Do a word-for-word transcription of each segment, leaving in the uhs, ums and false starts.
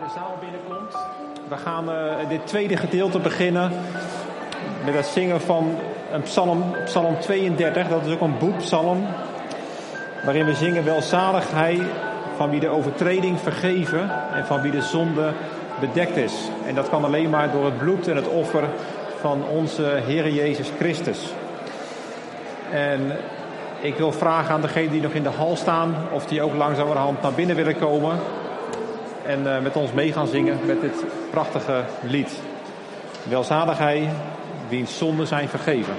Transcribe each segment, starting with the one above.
de zaal binnenkomt. We gaan uh, dit tweede gedeelte beginnen met het zingen van een psalm, psalm tweeëndertig. Dat is ook een boekpsalm waarin we zingen: welzalig hij van wie de overtreding vergeven en van wie de zonde bedekt is. En dat kan alleen maar door het bloed en het offer van onze Heer Jezus Christus. En ik wil vragen aan degenen die nog in de hal staan of die ook langzamerhand naar binnen willen komen en uh, met ons mee gaan zingen met dit prachtige lied. Welzalig hij wiens zonden zijn vergeven.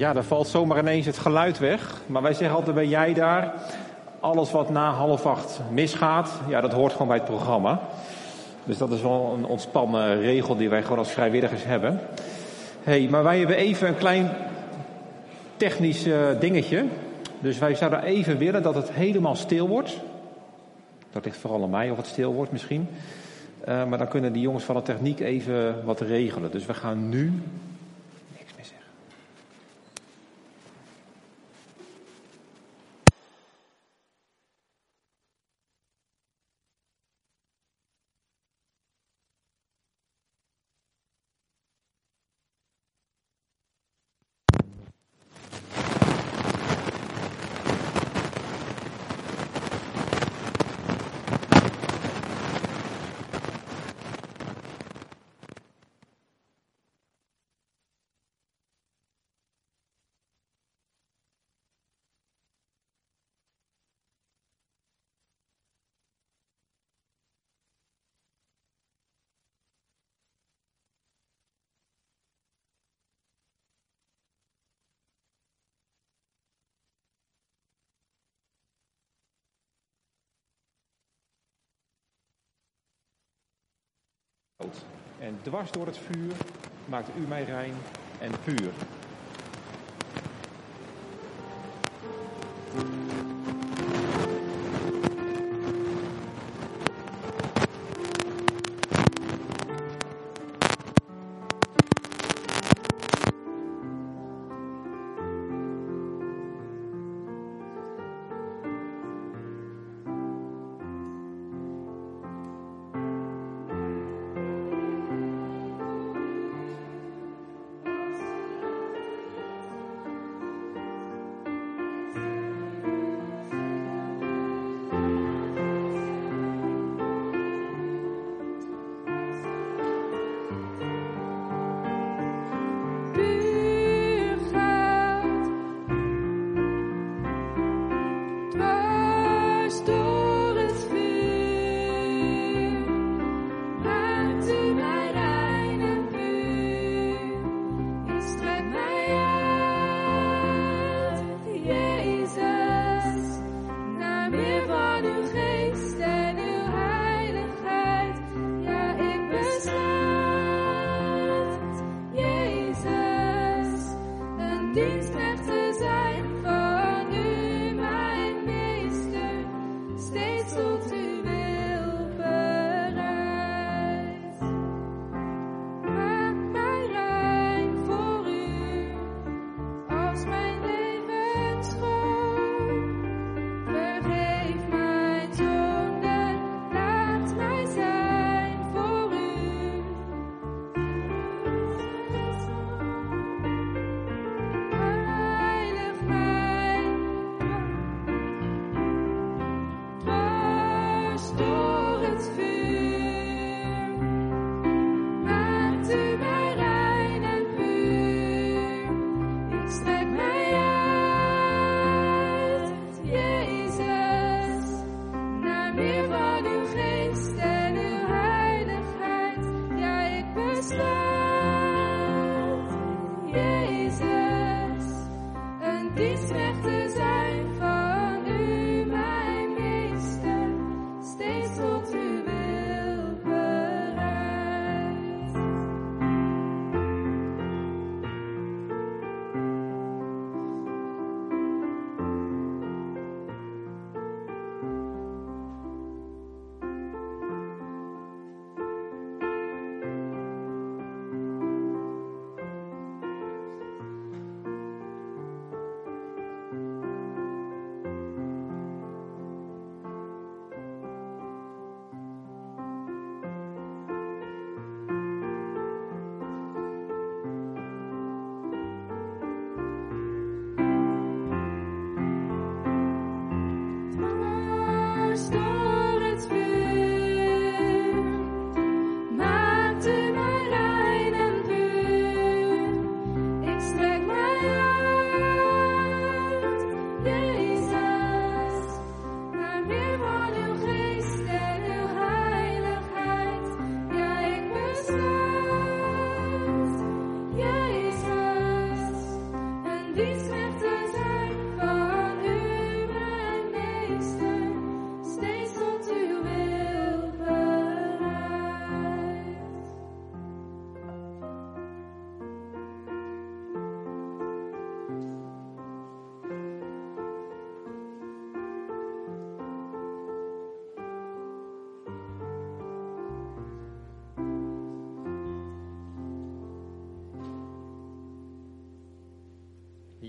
ja, dan valt zomaar ineens het geluid weg. Maar wij zeggen altijd, ben jij daar? Alles wat na half acht misgaat, ja, dat hoort gewoon bij het programma. Dus dat is wel een ontspannen regel die wij gewoon als vrijwilligers hebben. Hey, maar wij hebben even een klein technisch uh, dingetje. Dus wij zouden even willen dat het helemaal stil wordt. Dat ligt vooral aan mij of het stil wordt misschien. Uh, maar dan kunnen die jongens van de techniek even wat regelen. Dus we gaan nu niks meer zeggen. En dwars door het vuur maakt u mij rein en puur. Steeds tot u wil.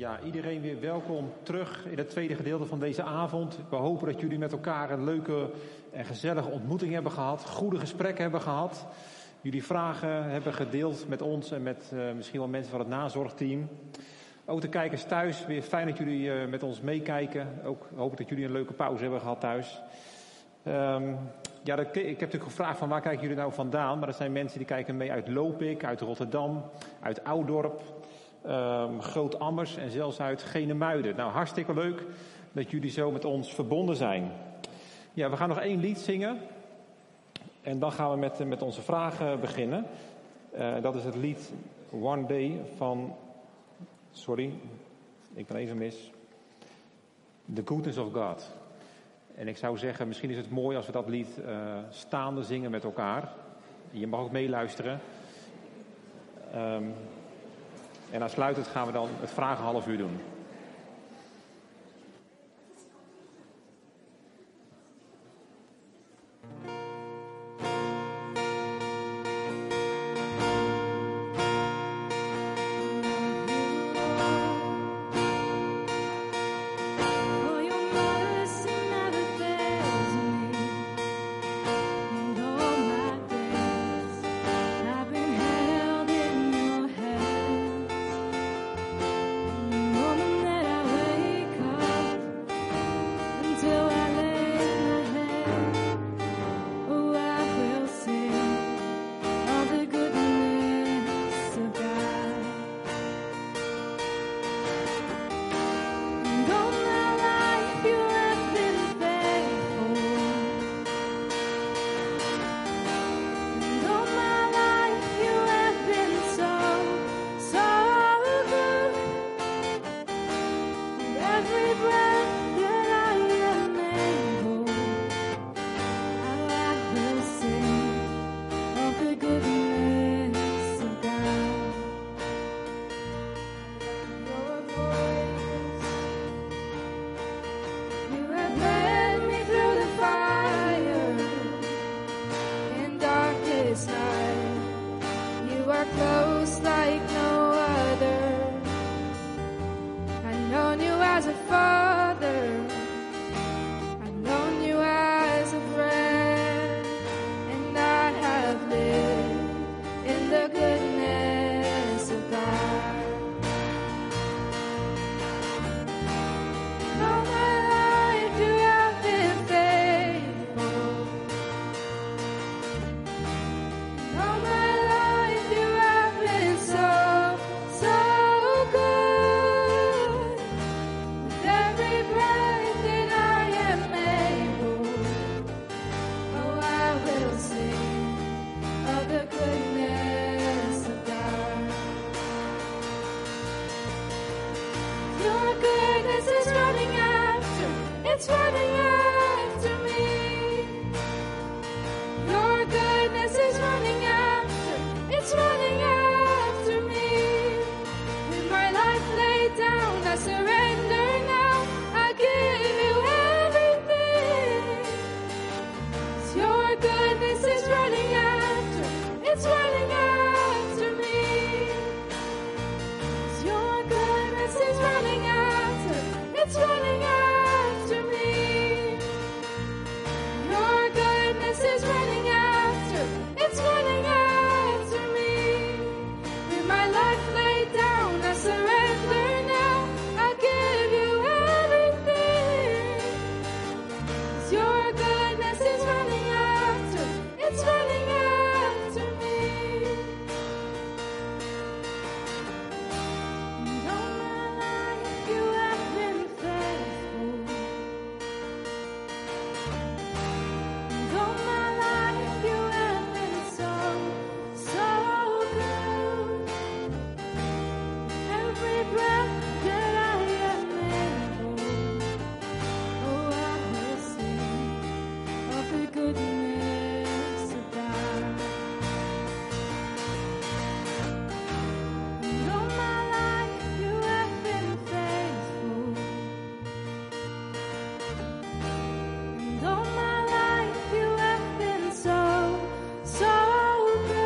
Ja, iedereen weer welkom terug in het tweede gedeelte van deze avond. We hopen dat jullie met elkaar een leuke en gezellige ontmoeting hebben gehad. Goede gesprekken hebben gehad. Jullie vragen hebben gedeeld met ons en met uh, misschien wel mensen van het nazorgteam. Ook de kijkers thuis, weer fijn dat jullie uh, met ons meekijken. Ook hoop ik dat jullie een leuke pauze hebben gehad thuis. Um, ja, dat, ik heb natuurlijk gevraagd van waar kijken jullie nou vandaan. Maar er zijn mensen die kijken mee uit Lopik, uit Rotterdam, uit Oudorp, um, Groot-Ammers en zelfs uit Genemuiden. Nou, hartstikke leuk dat jullie zo met ons verbonden zijn. Ja, we gaan nog één lied zingen. En dan gaan we met, met onze vragen beginnen. Uh, dat is het lied One Day van... Sorry, ik ben even mis. The Goodness of God. En ik zou zeggen, misschien is het mooi als we dat lied uh, staande zingen met elkaar. Je mag ook meeluisteren. Um, en aansluitend gaan we dan het vragen half uur doen.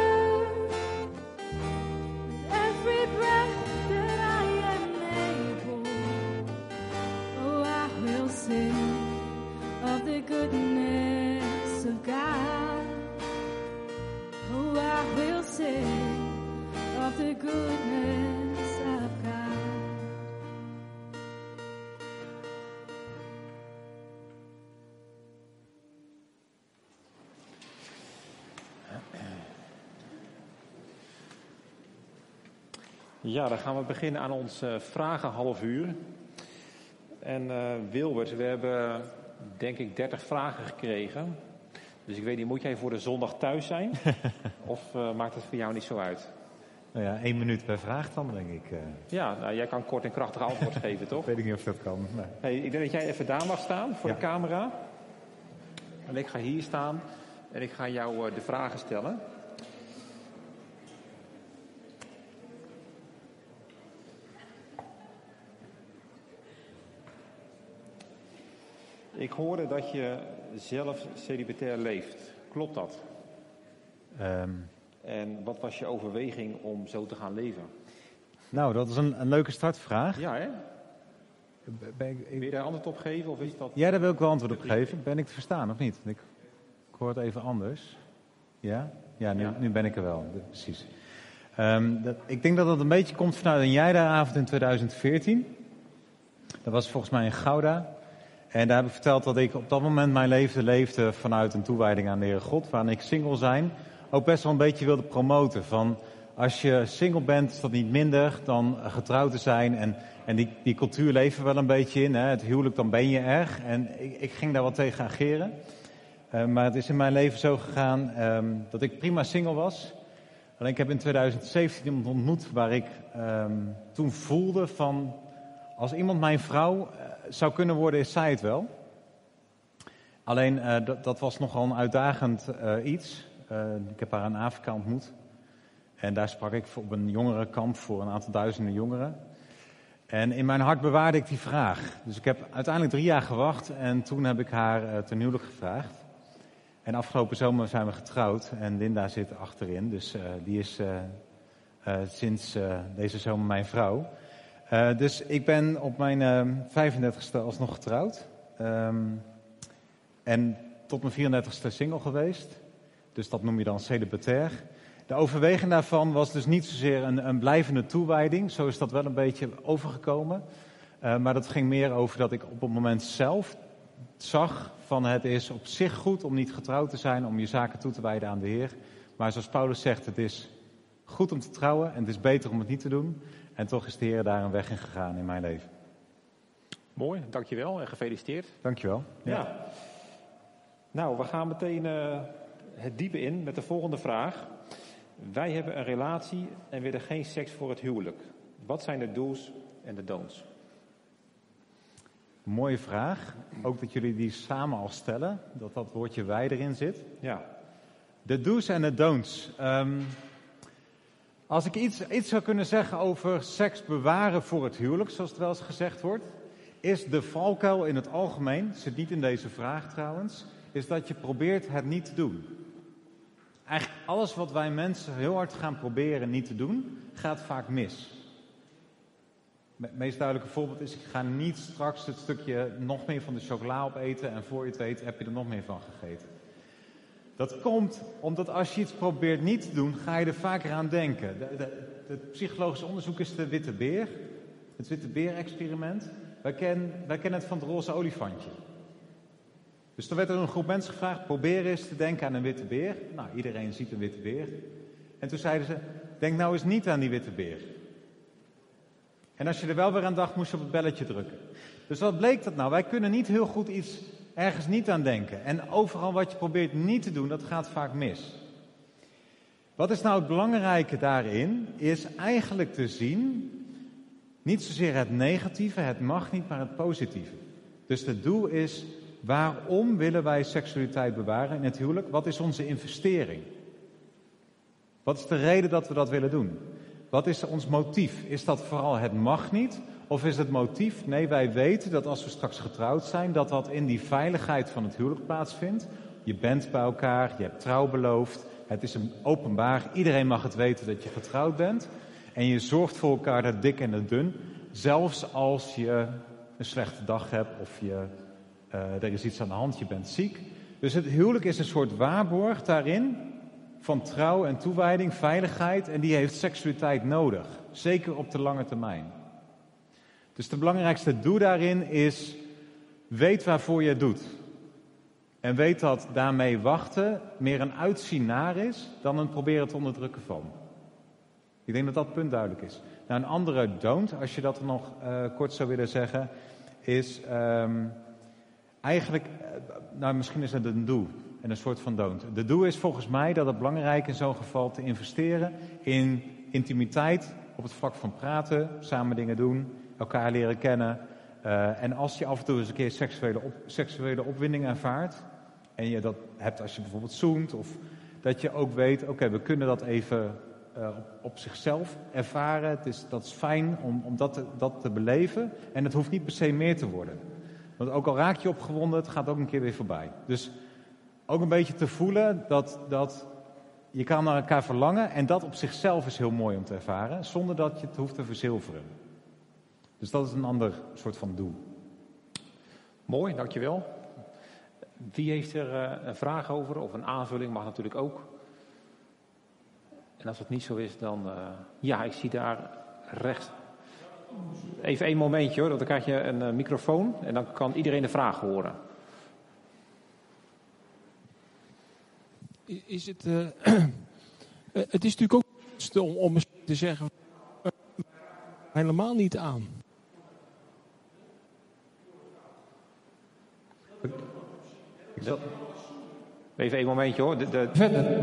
Every breath that I am able the goodness of God. Oh, I will sing of the goodness of God. Ja, dan gaan we beginnen aan ons uh, vragen half uur. En uh, Wilbert, we hebben denk ik dertig vragen gekregen. Dus ik weet niet, moet jij voor de zondag thuis zijn? Of uh, maakt het voor jou niet zo uit? Nou ja, één minuut per vraag dan, denk ik. Uh... Ja, nou, jij kan kort en krachtig antwoord geven, toch? Weet ik niet of dat kan. Nee. Hey, ik denk dat jij even daar mag staan voor ja. de camera. En ik ga hier staan en ik ga jou uh, de vragen stellen. Ik hoorde dat je zelf celibatair leeft. Klopt dat? Um, en wat was je overweging om zo te gaan leven? Nou, dat is een, een leuke startvraag. Ja, hè? Ben ik, ik... Wil je daar antwoord op geven? Of is dat... Ja, daar wil ik wel antwoord op geven. Ben ik te verstaan of niet? Ik, ik hoor het even anders. Ja? Ja, nu, ja. nu ben ik er wel. Precies. Um, dat, ik denk dat dat een beetje komt vanuit een Jijda-avond in twintig veertien. Dat was volgens mij in Gouda. En daar heb ik verteld dat ik op dat moment mijn leven leefde vanuit een toewijding aan de Heere God, waarin ik single zijn ook best wel een beetje wilde promoten. Van als je single bent is dat niet minder dan getrouwd te zijn. En, en die, die cultuur leven we wel een beetje in. Hè. Het huwelijk, dan ben je er. En ik, ik ging daar wat tegen ageren. Uh, maar het is in mijn leven zo gegaan um, dat ik prima single was. Alleen ik heb in twintig zeventien iemand ontmoet waar ik um, toen voelde van, als iemand mijn vrouw uh, zou kunnen worden, is zij het wel. Alleen uh, dat, dat was nogal een uitdagend uh, iets. Uh, ik heb haar in Afrika ontmoet. En daar sprak ik op een jongerenkamp voor een aantal duizenden jongeren. En in mijn hart bewaarde ik die vraag. Dus ik heb uiteindelijk drie jaar gewacht en toen heb ik haar uh, ten huwelijk gevraagd. En afgelopen zomer zijn we getrouwd en Linda zit achterin. Dus uh, die is uh, uh, sinds uh, deze zomer mijn vrouw. Uh, dus ik ben op mijn uh, vijfendertigste alsnog getrouwd. Um, en tot mijn vierendertigste single geweest. Dus dat noem je dan celibatair. De overweging daarvan was dus niet zozeer een, een blijvende toewijding. Zo is dat wel een beetje overgekomen. Uh, maar dat ging meer over dat ik op het moment zelf zag van het is op zich goed om niet getrouwd te zijn, om je zaken toe te wijden aan de Heer. Maar zoals Paulus zegt, het is goed om te trouwen en het is beter om het niet te doen. En toch is de Heer daar een weg in gegaan in mijn leven. Mooi, dankjewel en gefeliciteerd. Dankjewel. Ja. ja. Nou, we gaan meteen uh, het diepe in met de volgende vraag. Wij hebben een relatie en willen geen seks voor het huwelijk. Wat zijn de do's en de don'ts? Mooie vraag. Ook dat jullie die samen al stellen. Dat dat woordje wij erin zit. Ja. De do's en de don'ts. Um, als ik iets, iets zou kunnen zeggen over seks bewaren voor het huwelijk, zoals het wel eens gezegd wordt, is de valkuil in het algemeen, zit niet in deze vraag trouwens, is dat je probeert het niet te doen. Eigenlijk alles wat wij mensen heel hard gaan proberen niet te doen, gaat vaak mis. Het meest duidelijke voorbeeld is, ik ga niet straks het stukje nog meer van de chocola opeten en voor je het weet heb je er nog meer van gegeten. Dat komt omdat als je iets probeert niet te doen, ga je er vaker aan denken. De, de, het psychologische onderzoek is de witte beer, het witte beer-experiment. Wij, ken, wij kennen het van het roze olifantje. Dus er werd er een groep mensen gevraagd, probeer eens te denken aan een witte beer. Nou, iedereen ziet een witte beer. En toen zeiden ze, denk nou eens niet aan die witte beer. En als je er wel weer aan dacht, moest je op het belletje drukken. Dus wat bleek dat nou? Wij kunnen niet heel goed iets ergens niet aan denken. En overal wat je probeert niet te doen, dat gaat vaak mis. Wat is nou het belangrijke daarin? Is eigenlijk te zien, niet zozeer het negatieve, het mag niet, maar het positieve. Dus het doel is, waarom willen wij seksualiteit bewaren in het huwelijk? Wat is onze investering? Wat is de reden dat we dat willen doen? Wat is ons motief? Is dat vooral het mag niet? Of is het motief? Nee, wij weten dat als we straks getrouwd zijn, dat dat in die veiligheid van het huwelijk plaatsvindt. Je bent bij elkaar, je hebt trouw beloofd. Het is een openbaar, iedereen mag het weten dat je getrouwd bent. En je zorgt voor elkaar, de dik en de dun. Zelfs als je een slechte dag hebt of je uh, er is iets aan de hand, je bent ziek. Dus het huwelijk is een soort waarborg daarin van trouw en toewijding, veiligheid. En die heeft seksualiteit nodig, zeker op de lange termijn. Dus de belangrijkste doel daarin is, weet waarvoor je het doet. En weet dat daarmee wachten meer een uitzien naar is dan een proberen te onderdrukken van. Ik denk dat dat punt duidelijk is. Nou, een andere don't, als je dat nog uh, kort zou willen zeggen, is um, eigenlijk, uh, nou misschien is het een do en een soort van don't. De do is volgens mij dat het belangrijk is in zo'n geval te investeren in intimiteit op het vlak van praten, samen dingen doen, elkaar leren kennen. Uh, en als je af en toe eens een keer seksuele, op, seksuele opwinding ervaart, en je dat hebt als je bijvoorbeeld zoent, of dat je ook weet, oké, okay, we kunnen dat even uh, op, op zichzelf ervaren. Het is, dat is fijn om, om dat, te, dat te beleven. En het hoeft niet per se meer te worden. Want ook al raak je opgewonden, het gaat ook een keer weer voorbij. Dus ook een beetje te voelen dat, dat je kan naar elkaar verlangen. En dat op zichzelf is heel mooi om te ervaren, zonder dat je het hoeft te verzilveren. Dus dat is een ander soort van doel. Mooi, dankjewel. Wie heeft er uh, een vraag over of een aanvulling? Mag natuurlijk ook. En als het niet zo is, dan... Uh, ja, ik zie daar rechts... Even één momentje hoor, want dan krijg je een uh, microfoon en dan kan iedereen de vraag horen. Is het... Uh, het is natuurlijk ook om, om te zeggen... Uh, helemaal niet aan. Ik zal... Even één momentje hoor. De, de... Verder.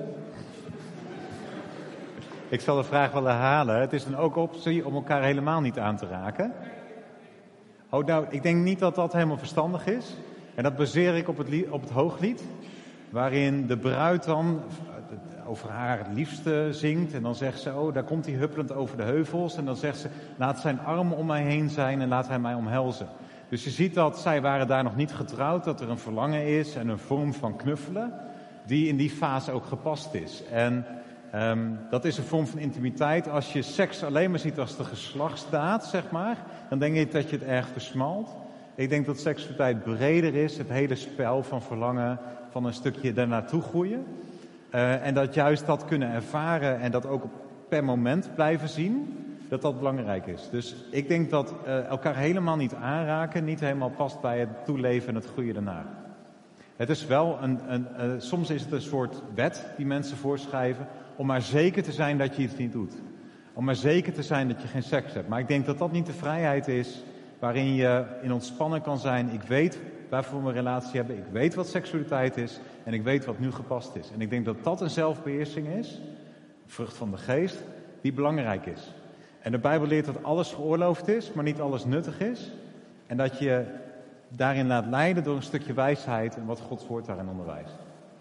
Ik zal de vraag wel herhalen. Het is een ook optie om elkaar helemaal niet aan te raken. Oh, nou, ik denk niet dat dat helemaal verstandig is. En dat baseer ik op het, lied, op het Hooglied. Waarin de bruid dan over haar liefste zingt. En dan zegt ze, oh, daar komt hij huppelend over de heuvels. En dan zegt ze, laat zijn arm om mij heen zijn en laat hij mij omhelzen. Dus je ziet dat zij waren daar nog niet getrouwd, dat er een verlangen is en een vorm van knuffelen die in die fase ook gepast is. En um, dat is een vorm van intimiteit. Als je seks alleen maar ziet als de geslachtsdaad, zeg maar, dan denk je dat je het erg versmalt. Ik denk dat seksualiteit breder is, het hele spel van verlangen, van een stukje daarnaartoe groeien. Uh, en dat juist dat kunnen ervaren en dat ook per moment blijven zien, dat dat belangrijk is. Dus ik denk dat uh, elkaar helemaal niet aanraken niet helemaal past bij het toeleven en het groeien daarna. Het is wel een, een uh, soms is het een soort wet die mensen voorschrijven om maar zeker te zijn dat je iets niet doet. Om maar zeker te zijn dat je geen seks hebt. Maar ik denk dat dat niet de vrijheid is waarin je in ontspannen kan zijn. Ik weet waarvoor we een relatie hebben. Ik weet wat seksualiteit is en ik weet wat nu gepast is. En ik denk dat dat een zelfbeheersing is, vrucht van de geest, die belangrijk is. En de Bijbel leert dat alles geoorloofd is, maar niet alles nuttig is. En dat je daarin laat leiden door een stukje wijsheid en wat Gods woord daarin onderwijst.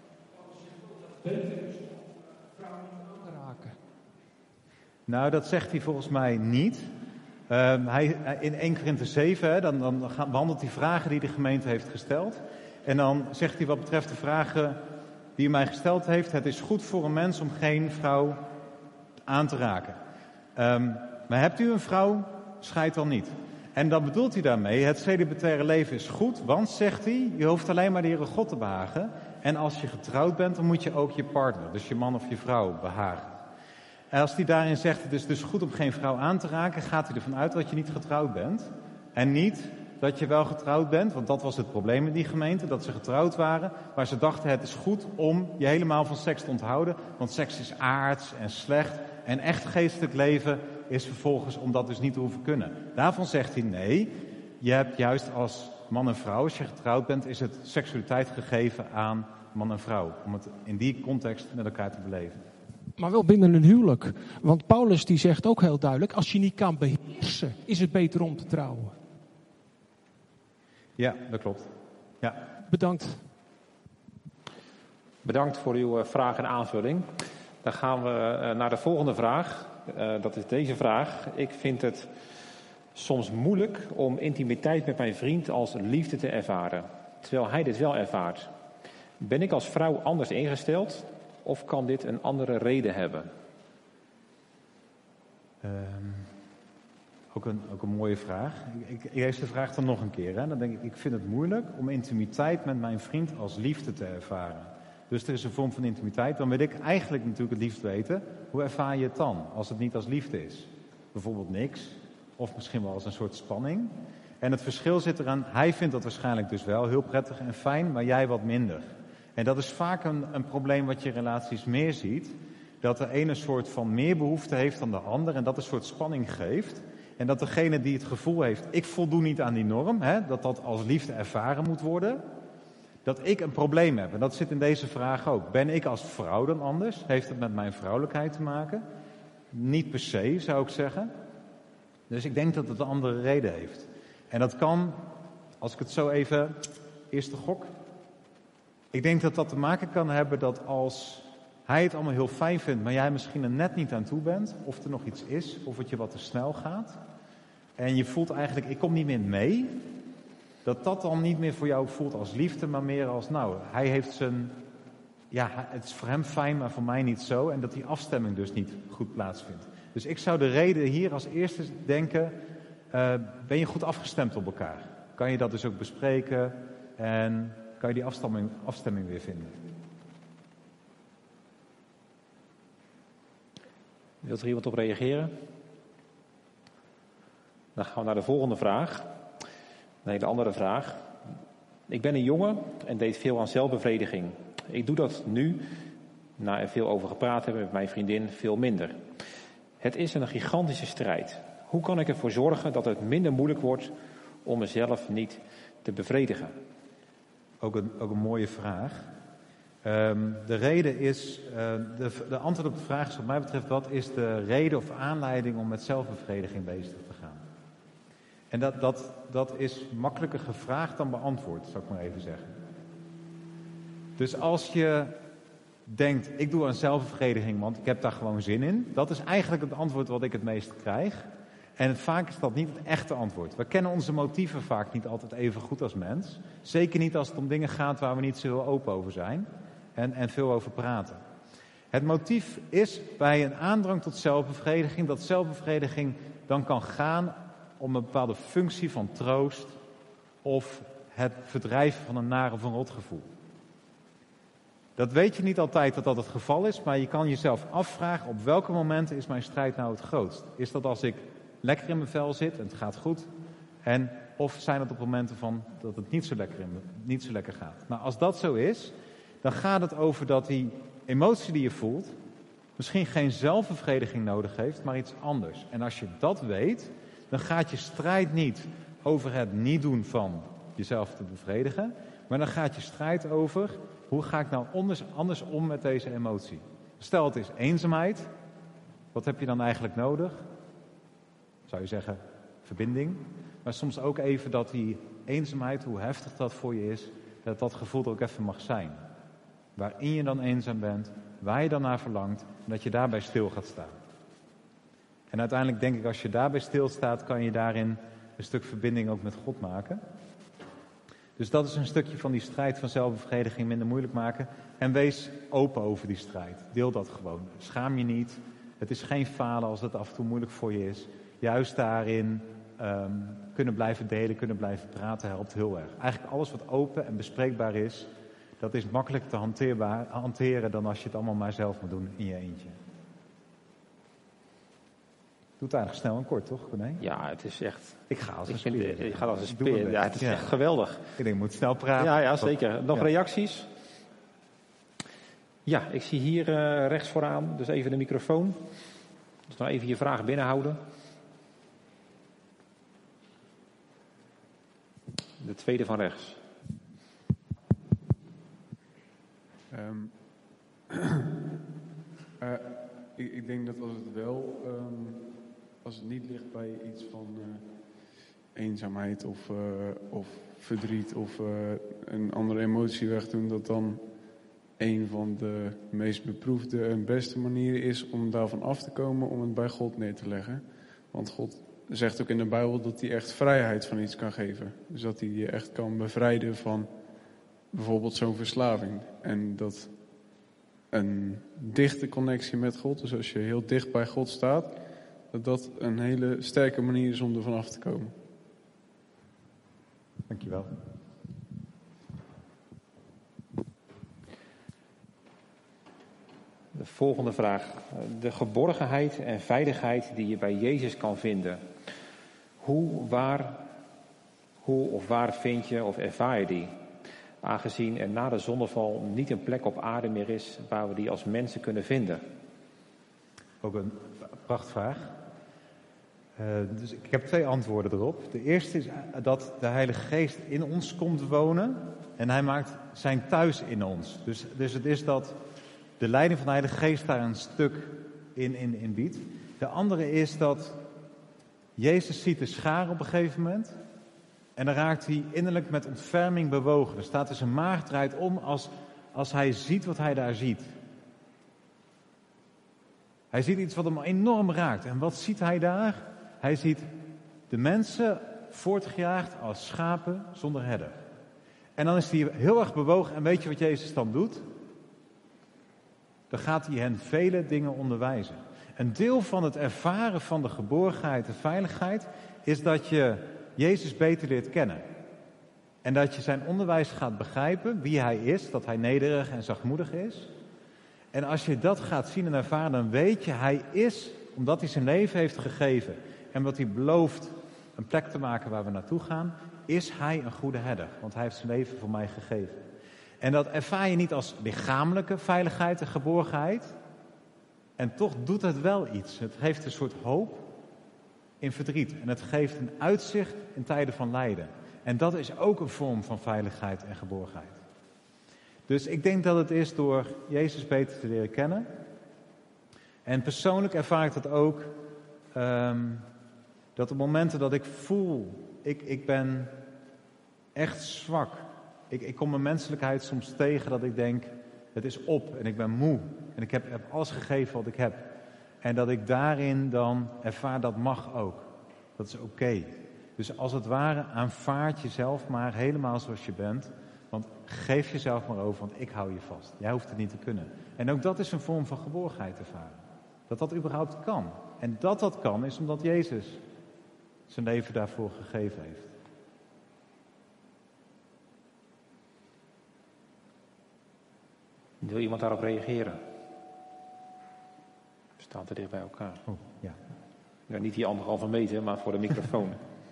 Nou, dat zegt hij volgens mij niet. Uh, hij, in Eerste Korinthe zeven, hè, dan, dan gaan, behandelt hij vragen die de gemeente heeft gesteld. En dan zegt hij wat betreft de vragen die hij mij gesteld heeft. Het is goed voor een mens om geen vrouw aan te raken. Um, maar hebt u een vrouw, scheid dan niet. En dan bedoelt hij daarmee, het celibataire leven is goed, want, zegt hij, je hoeft alleen maar de Heere God te behagen. En als je getrouwd bent, dan moet je ook je partner, dus je man of je vrouw, behagen. En als hij daarin zegt, het is dus goed om geen vrouw aan te raken, gaat hij ervan uit dat je niet getrouwd bent. En niet dat je wel getrouwd bent, want dat was het probleem in die gemeente, dat ze getrouwd waren. Maar ze dachten, het is goed om je helemaal van seks te onthouden, want seks is aards en slecht. En echt geestelijk leven is vervolgens om dat dus niet te hoeven kunnen. Daarvan zegt hij, nee, je hebt juist als man en vrouw, als je getrouwd bent, is het seksualiteit gegeven aan man en vrouw. Om het in die context met elkaar te beleven. Maar wel binnen een huwelijk. Want Paulus die zegt ook heel duidelijk, als je niet kan beheersen, is het beter om te trouwen. Ja, dat klopt. Ja. Bedankt. Bedankt voor uw vraag en aanvulling. Dan gaan we naar de volgende vraag. Uh, dat is deze vraag. Ik vind het soms moeilijk om intimiteit met mijn vriend als liefde te ervaren, terwijl hij dit wel ervaart. Ben ik als vrouw anders ingesteld of kan dit een andere reden hebben? Um, Ook een, ook een mooie vraag. Ik, ik lees de vraag dan nog een keer. Hè. Dan denk ik, ik vind het moeilijk om intimiteit met mijn vriend als liefde te ervaren. Dus er is een vorm van intimiteit. Dan wil ik eigenlijk natuurlijk het liefst weten, hoe ervaar je het dan als het niet als liefde is? Bijvoorbeeld niks, of misschien wel als een soort spanning. En het verschil zit eraan, hij vindt dat waarschijnlijk dus wel heel prettig en fijn, maar jij wat minder. En dat is vaak een, een probleem wat je in relaties meer ziet. Dat de ene soort van meer behoefte heeft dan de ander en dat een soort spanning geeft. En dat degene die het gevoel heeft, ik voldoen niet aan die norm, hè, dat dat als liefde ervaren moet worden, dat ik een probleem heb. En dat zit in deze vraag ook. Ben ik als vrouw dan anders? Heeft het met mijn vrouwelijkheid te maken? Niet per se, zou ik zeggen. Dus ik denk dat het een andere reden heeft. En dat kan, als ik het zo even, eerste gok. Ik denk dat dat te maken kan hebben dat als hij het allemaal heel fijn vindt, maar jij misschien er net niet aan toe bent, of er nog iets is, of het je wat te snel gaat. En je voelt eigenlijk, ik kom niet meer mee. Dat dat dan niet meer voor jou voelt als liefde, maar meer als, nou, hij heeft zijn, ja, het is voor hem fijn, maar voor mij niet zo. En dat die afstemming dus niet goed plaatsvindt. Dus ik zou de reden hier als eerste denken, uh, ben je goed afgestemd op elkaar? Kan je dat dus ook bespreken en kan je die afstemming, afstemming weer vinden? Wilt er iemand op reageren? Dan gaan we naar de volgende vraag. Een hele andere vraag. Ik ben een jongen en deed veel aan zelfbevrediging. Ik doe dat nu, na er veel over gepraat hebben met mijn vriendin, veel minder. Het is een gigantische strijd. Hoe kan ik ervoor zorgen dat het minder moeilijk wordt om mezelf niet te bevredigen? Ook een, ook een mooie vraag. Um, de reden is, uh, de, de antwoord op de vraag is wat mij betreft, wat is de reden of aanleiding om met zelfbevrediging bezig te gaan? En dat, dat, dat is makkelijker gevraagd dan beantwoord, zou ik maar even zeggen. Dus als je denkt, ik doe aan zelfbevrediging, want ik heb daar gewoon zin in. Dat is eigenlijk het antwoord wat ik het meest krijg. En vaak is dat niet het echte antwoord. We kennen onze motieven vaak niet altijd even goed als mens. Zeker niet als het om dingen gaat waar we niet zo heel open over zijn. En, en veel over praten. Het motief is bij een aandrang tot zelfbevrediging, dat zelfbevrediging dan kan gaan om een bepaalde functie van troost of het verdrijven van een naar of een rotgevoel. Dat weet je niet altijd dat dat het geval is, maar je kan jezelf afvragen op welke momenten is mijn strijd nou het grootst. Is dat als ik lekker in mijn vel zit en het gaat goed? En, of zijn het op momenten van dat het niet zo lekker, in, niet zo lekker gaat? Nou, als dat zo is, dan gaat het over dat die emotie die je voelt misschien geen zelfbevrediging nodig heeft, maar iets anders. En als je dat weet, dan gaat je strijd niet over het niet doen van jezelf te bevredigen, maar dan gaat je strijd over, hoe ga ik nou anders, anders om met deze emotie? Stel het is eenzaamheid, wat heb je dan eigenlijk nodig? Zou je zeggen, verbinding. Maar soms ook even dat die eenzaamheid, hoe heftig dat voor je is, dat dat gevoel er ook even mag zijn. Waarin je dan eenzaam bent, waar je dan naar verlangt, en dat je daarbij stil gaat staan. En uiteindelijk denk ik, als je daarbij stilstaat, kan je daarin een stuk verbinding ook met God maken. Dus dat is een stukje van die strijd van zelfbevrediging minder moeilijk maken. En wees open over die strijd. Deel dat gewoon. Schaam je niet. Het is geen falen als het af en toe moeilijk voor je is. Juist daarin um, kunnen blijven delen, kunnen blijven praten, helpt heel erg. Eigenlijk alles wat open en bespreekbaar is, dat is makkelijker te hanteerbaar, hanteren dan als je het allemaal maar zelf moet doen in je eentje. Doet eigenlijk snel en kort, toch, René? Ja, het is echt... Ik ga als een ik vind, speer. Ik ga als een speer. Ja, het is ja. echt geweldig. Ik denk, ik moet snel praten. Ja, ja zeker. Nog ja. reacties? Ja, ik zie hier uh, rechts vooraan, dus even de microfoon. Dus nou even je vraag binnenhouden. De tweede van rechts. Um, uh, ik, ik denk dat als het wel, um, als het niet ligt bij iets van uh, eenzaamheid of, uh, of verdriet of uh, een andere emotie wegdoen, dat dan een van de meest beproefde en beste manieren is om daarvan af te komen, om het bij God neer te leggen. Want God zegt ook in de Bijbel dat hij echt vrijheid van iets kan geven. Dus dat hij je echt kan bevrijden van bijvoorbeeld zo'n verslaving. En dat een dichte connectie met God, dus als je heel dicht bij God staat, dat dat een hele sterke manier is om er vanaf te komen. Dankjewel. De volgende vraag. De geborgenheid en veiligheid die je bij Jezus kan vinden. Hoe, waar, hoe of waar vind je of ervaar je die? Aangezien er na de zondeval niet een plek op aarde meer is waar we die als mensen kunnen vinden. Ook een prachtvraag. Uh, dus ik heb twee antwoorden erop. De eerste is dat de Heilige Geest in ons komt wonen en hij maakt zijn thuis in ons. Dus, dus het is dat de leiding van de Heilige Geest daar een stuk in, in, in biedt. De andere is dat Jezus ziet de schaar op een gegeven moment en dan raakt hij innerlijk met ontferming bewogen. Er staat dus zijn maag draait om als, als hij ziet wat hij daar ziet. Hij ziet iets wat hem enorm raakt. En wat ziet hij daar? Hij ziet de mensen voortgejaagd als schapen zonder herder. En dan is hij heel erg bewogen. En weet je wat Jezus dan doet? Dan gaat hij hen vele dingen onderwijzen. Een deel van het ervaren van de geborgenheid en veiligheid is dat je Jezus beter leert kennen. En dat je zijn onderwijs gaat begrijpen, wie hij is, dat hij nederig en zachtmoedig is. En als je dat gaat zien en ervaren, dan weet je, hij is, omdat hij zijn leven heeft gegeven en wat hij belooft een plek te maken waar we naartoe gaan, is hij een goede herder. Want hij heeft zijn leven voor mij gegeven. En dat ervaar je niet als lichamelijke veiligheid en geborgenheid. En toch doet het wel iets. Het geeft een soort hoop in verdriet. En het geeft een uitzicht in tijden van lijden. En dat is ook een vorm van veiligheid en geborgenheid. Dus ik denk dat het is door Jezus beter te leren kennen. En persoonlijk ervaar ik dat ook. Um, dat op momenten dat ik voel, ik, ik ben echt zwak. Ik, ik kom mijn menselijkheid soms tegen dat ik denk, het is op en ik ben moe. En ik heb, heb alles gegeven wat ik heb. En dat ik daarin dan ervaar, dat mag ook. Dat is oké. Okay. Dus als het ware aanvaard jezelf maar helemaal zoals je bent. Want geef jezelf maar over, want ik hou je vast. Jij hoeft het niet te kunnen. En ook dat is een vorm van geborgenheid ervaren. Dat dat überhaupt kan. En dat dat kan is omdat Jezus zijn leven daarvoor gegeven heeft. Wil iemand daarop reageren? We staan te dicht bij elkaar. Oh, ja. Ja, niet die anderhalve meter, maar voor de microfoon.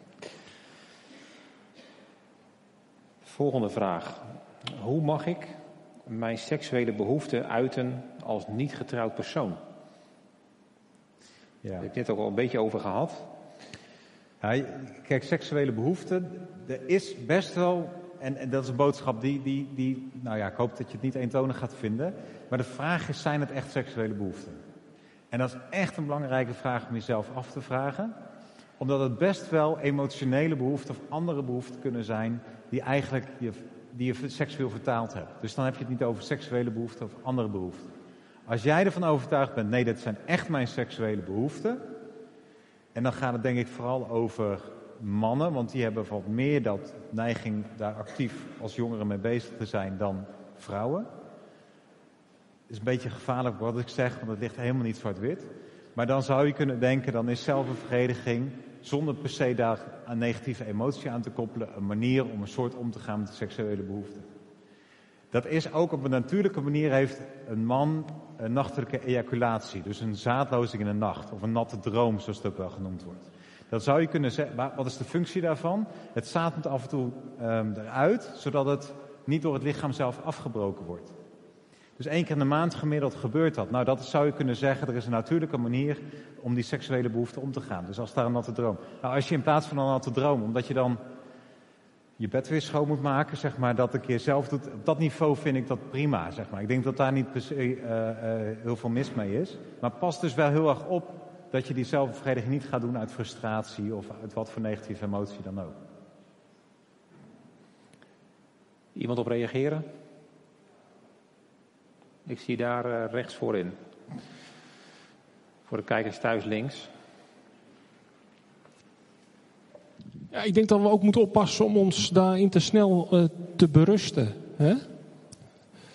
Volgende vraag. Hoe mag ik mijn seksuele behoeften uiten als niet getrouwd persoon? Ja. Daar heb ik net ook al een beetje over gehad. Ja, kijk, seksuele behoeften, er is best wel, en, en dat is een boodschap die, die, die, nou ja, ik hoop dat je het niet eentonig gaat vinden. Maar de vraag is, zijn het echt seksuele behoeften? En dat is echt een belangrijke vraag om jezelf af te vragen. Omdat het best wel emotionele behoeften of andere behoeften kunnen zijn die eigenlijk je, die je seksueel vertaald hebt. Dus dan heb je het niet over seksuele behoeften of andere behoeften. Als jij ervan overtuigd bent, nee, dat zijn echt mijn seksuele behoeften. En dan gaat het denk ik vooral over mannen, want die hebben wat meer dat neiging daar actief als jongeren mee bezig te zijn dan vrouwen. Het is een beetje gevaarlijk wat ik zeg, want het ligt helemaal niet zwart-wit. Maar dan zou je kunnen denken, dan is zelfbevrediging, zonder per se daar een negatieve emotie aan te koppelen, een manier om een soort om te gaan met de seksuele behoeften. Dat is ook op een natuurlijke manier, heeft een man een nachtelijke ejaculatie. Dus een zaadlozing in de nacht, of een natte droom, zoals het ook wel genoemd wordt. Dat zou je kunnen zeggen, wat is de functie daarvan? Het zaad moet af en toe um, eruit, zodat het niet door het lichaam zelf afgebroken wordt. Dus één keer in de maand gemiddeld gebeurt dat. Nou, dat zou je kunnen zeggen, er is een natuurlijke manier om die seksuele behoefte om te gaan. Dus als daar een natte droom. Nou, als je in plaats van een natte droom, omdat je dan je bed weer schoon moet maken, zeg maar, dat een keer zelf doet. Op dat niveau vind ik dat prima, zeg maar. Ik denk dat daar niet per se uh, uh, heel veel mis mee is. Maar pas dus wel heel erg op dat je die zelfbevrediging niet gaat doen uit frustratie of uit wat voor negatieve emotie dan ook. Iemand op reageren? Ik zie daar uh, rechts voorin. Voor de kijkers thuis links. Ja, ik denk dat we ook moeten oppassen om ons daarin te snel uh, te berusten. Hè?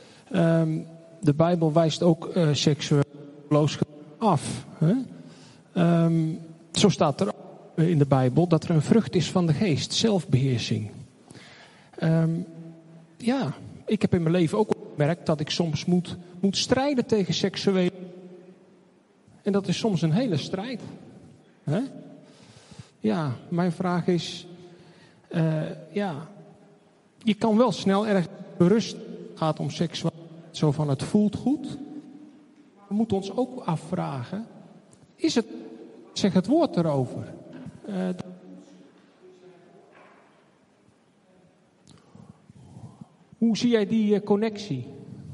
Um, de Bijbel wijst ook uh, seksueel af. Hè? Um, zo staat er in de Bijbel dat er een vrucht is van de geest, zelfbeheersing. Um, ja, ik heb in mijn leven ook gemerkt dat ik soms moet, moet strijden tegen seksuele. En dat is soms een hele strijd. Hè? Ja, mijn vraag is, uh, ja, je kan wel snel erg berust gaat om seksualiteit, zo van het voelt goed. We moeten ons ook afvragen, is het, zeg het woord erover. Uh, hoe zie jij die uh, connectie?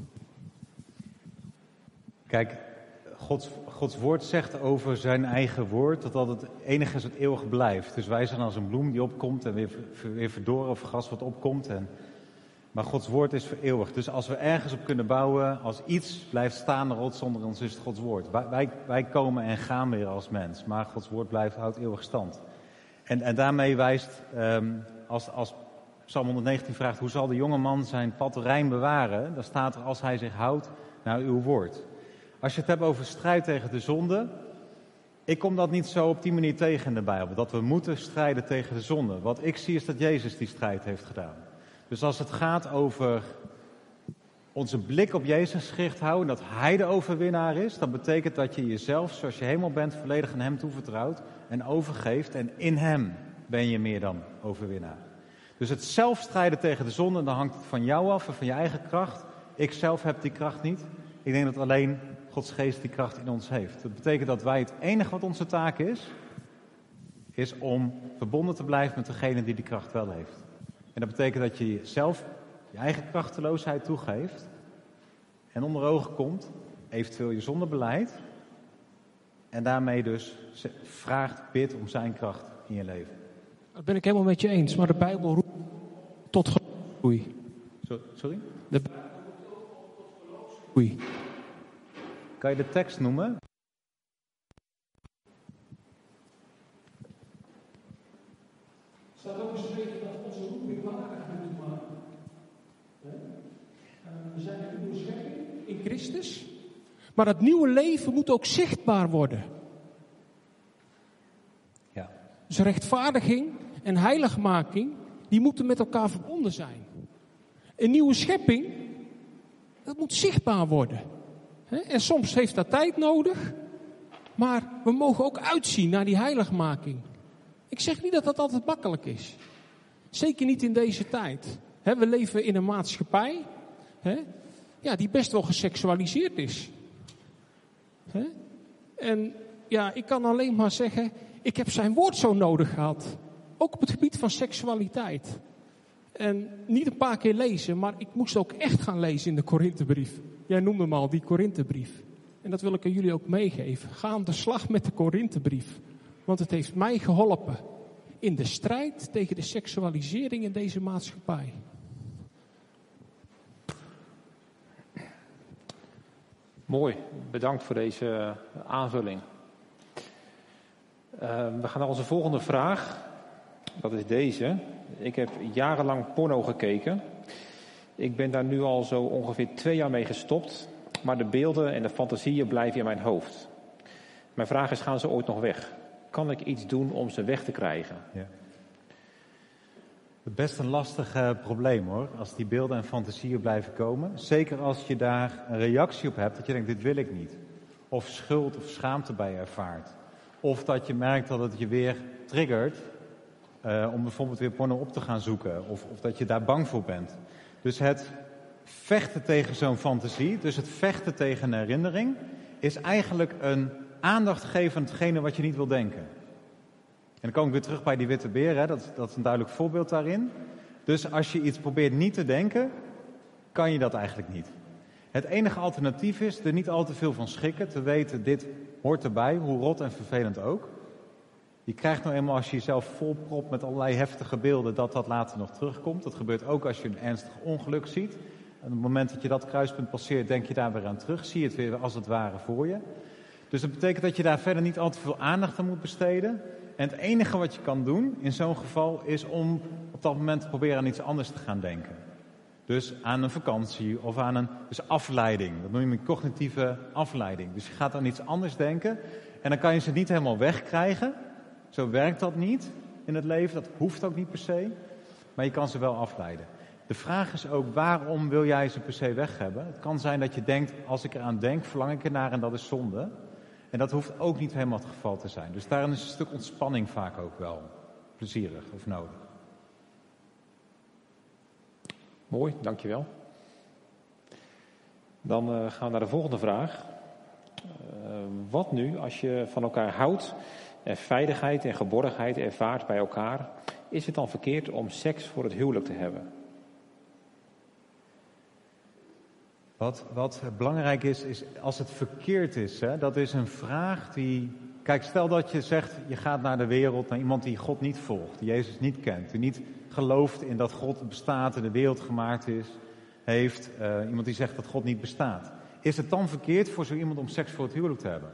Kijk, Gods, Gods woord zegt over zijn eigen woord dat dat het enige is wat eeuwig blijft. Dus wij zijn als een bloem die opkomt en weer, weer verdorren of gras wat opkomt. En, maar Gods woord is voor eeuwig. Dus als we ergens op kunnen bouwen, als iets blijft staan, de rots onder ons, is het Gods woord. Wij, wij, wij komen en gaan weer als mens, maar Gods woord blijft, houdt eeuwig stand. En, en daarmee wijst, um, als, als Psalm honderdnegentien vraagt, hoe zal de jonge man zijn pad rein bewaren? Dan staat er, als hij zich houdt naar uw woord. Als je het hebt over strijd tegen de zonde, ik kom dat niet zo op die manier tegen in de Bijbel. Dat we moeten strijden tegen de zonde. Wat ik zie is dat Jezus die strijd heeft gedaan. Dus als het gaat over onze blik op Jezus gericht houden, dat Hij de overwinnaar is, dat betekent dat je jezelf, zoals je helemaal bent, volledig aan Hem toevertrouwt en overgeeft. En in Hem ben je meer dan overwinnaar. Dus het zelf strijden tegen de zonde, dan hangt het van jou af en van je eigen kracht. Ik zelf heb die kracht niet. Ik denk dat alleen Gods geest die kracht in ons heeft. Dat betekent dat wij het enige wat onze taak is, is om verbonden te blijven met degene die die kracht wel heeft. En dat betekent dat je jezelf je eigen krachteloosheid toegeeft en onder ogen komt, eventueel je zonde beleidt en daarmee dus vraagt, bidt om zijn kracht in je leven. Dat ben ik helemaal met je eens, maar de Bijbel roept tot geloofsgroei. Sorry? De Bijbel roept tot geloofsgroei. Kan je de tekst noemen? Staat ook geschreven dat onze roeping waardig moet maken. We zijn een nieuwe schepping in Christus. Maar dat nieuwe leven moet ook zichtbaar worden. Ja. Dus rechtvaardiging en heiligmaking, die moeten met elkaar verbonden zijn. Een nieuwe schepping, dat moet zichtbaar worden. En soms heeft dat tijd nodig, maar we mogen ook uitzien naar die heiligmaking. Ik zeg niet dat dat altijd makkelijk is. Zeker niet in deze tijd. We leven in een maatschappij ja, die best wel geseksualiseerd is. En ja, ik kan alleen maar zeggen, ik heb zijn woord zo nodig gehad. Ook op het gebied van seksualiteit. En niet een paar keer lezen, maar ik moest ook echt gaan lezen in de Korinthebrief. Jij noemde hem al, die Korinthebrief. En dat wil ik aan jullie ook meegeven. Ga aan de slag met de Korinthebrief. Want het heeft mij geholpen in de strijd tegen de seksualisering in deze maatschappij. Mooi, bedankt voor deze aanvulling. Uh, we gaan naar onze volgende vraag. Dat is deze. Ik heb jarenlang porno gekeken. Ik ben daar nu al zo ongeveer twee jaar mee gestopt. Maar de beelden en de fantasieën blijven in mijn hoofd. Mijn vraag is, gaan ze ooit nog weg? Kan ik iets doen om ze weg te krijgen? Ja. Best een lastig uh, probleem hoor, als die beelden en fantasieën blijven komen. Zeker als je daar een reactie op hebt, dat je denkt, dit wil ik niet. Of schuld of schaamte bij je ervaart. Of dat je merkt dat het je weer triggert uh, om bijvoorbeeld weer porno op te gaan zoeken. Of, of dat je daar bang voor bent. Dus het vechten tegen zo'n fantasie, dus het vechten tegen een herinnering, is eigenlijk een aandacht geven aan hetgene wat je niet wil denken. En dan kom ik weer terug bij die witte beer, hè? Dat, dat is een duidelijk voorbeeld daarin. Dus als je iets probeert niet te denken, kan je dat eigenlijk niet. Het enige alternatief is er niet al te veel van schrikken, te weten dit hoort erbij, hoe rot en vervelend ook. Je krijgt nou eenmaal als je jezelf volpropt met allerlei heftige beelden, dat dat later nog terugkomt. Dat gebeurt ook als je een ernstig ongeluk ziet. En op het moment dat je dat kruispunt passeert, denk je daar weer aan terug. Zie je het weer als het ware voor je. Dus dat betekent dat je daar verder niet al te veel aandacht aan moet besteden. En het enige wat je kan doen in zo'n geval is om op dat moment te proberen aan iets anders te gaan denken. Dus aan een vakantie of aan een dus afleiding. Dat noem je een cognitieve afleiding. Dus je gaat aan iets anders denken. En dan kan je ze niet helemaal wegkrijgen. Zo werkt dat niet in het leven. Dat hoeft ook niet per se. Maar je kan ze wel afleiden. De vraag is ook, waarom wil jij ze per se weg hebben? Het kan zijn dat je denkt, als ik eraan denk, verlang ik ernaar en dat is zonde. En dat hoeft ook niet helemaal het geval te zijn. Dus daarin is een stuk ontspanning vaak ook wel plezierig of nodig. Mooi, dankjewel. Dan uh, gaan we naar de volgende vraag. Uh, wat nu als je van elkaar houdt en veiligheid en geborgenheid ervaart bij elkaar? Is het dan verkeerd om seks voor het huwelijk te hebben? Wat, wat belangrijk is, is als het verkeerd is, hè, dat is een vraag die... Kijk, stel dat je zegt, je gaat naar de wereld, naar iemand die God niet volgt, die Jezus niet kent, die niet gelooft in dat God bestaat en de wereld gemaakt is, heeft, uh, iemand die zegt dat God niet bestaat. Is het dan verkeerd voor zo iemand om seks voor het huwelijk te hebben?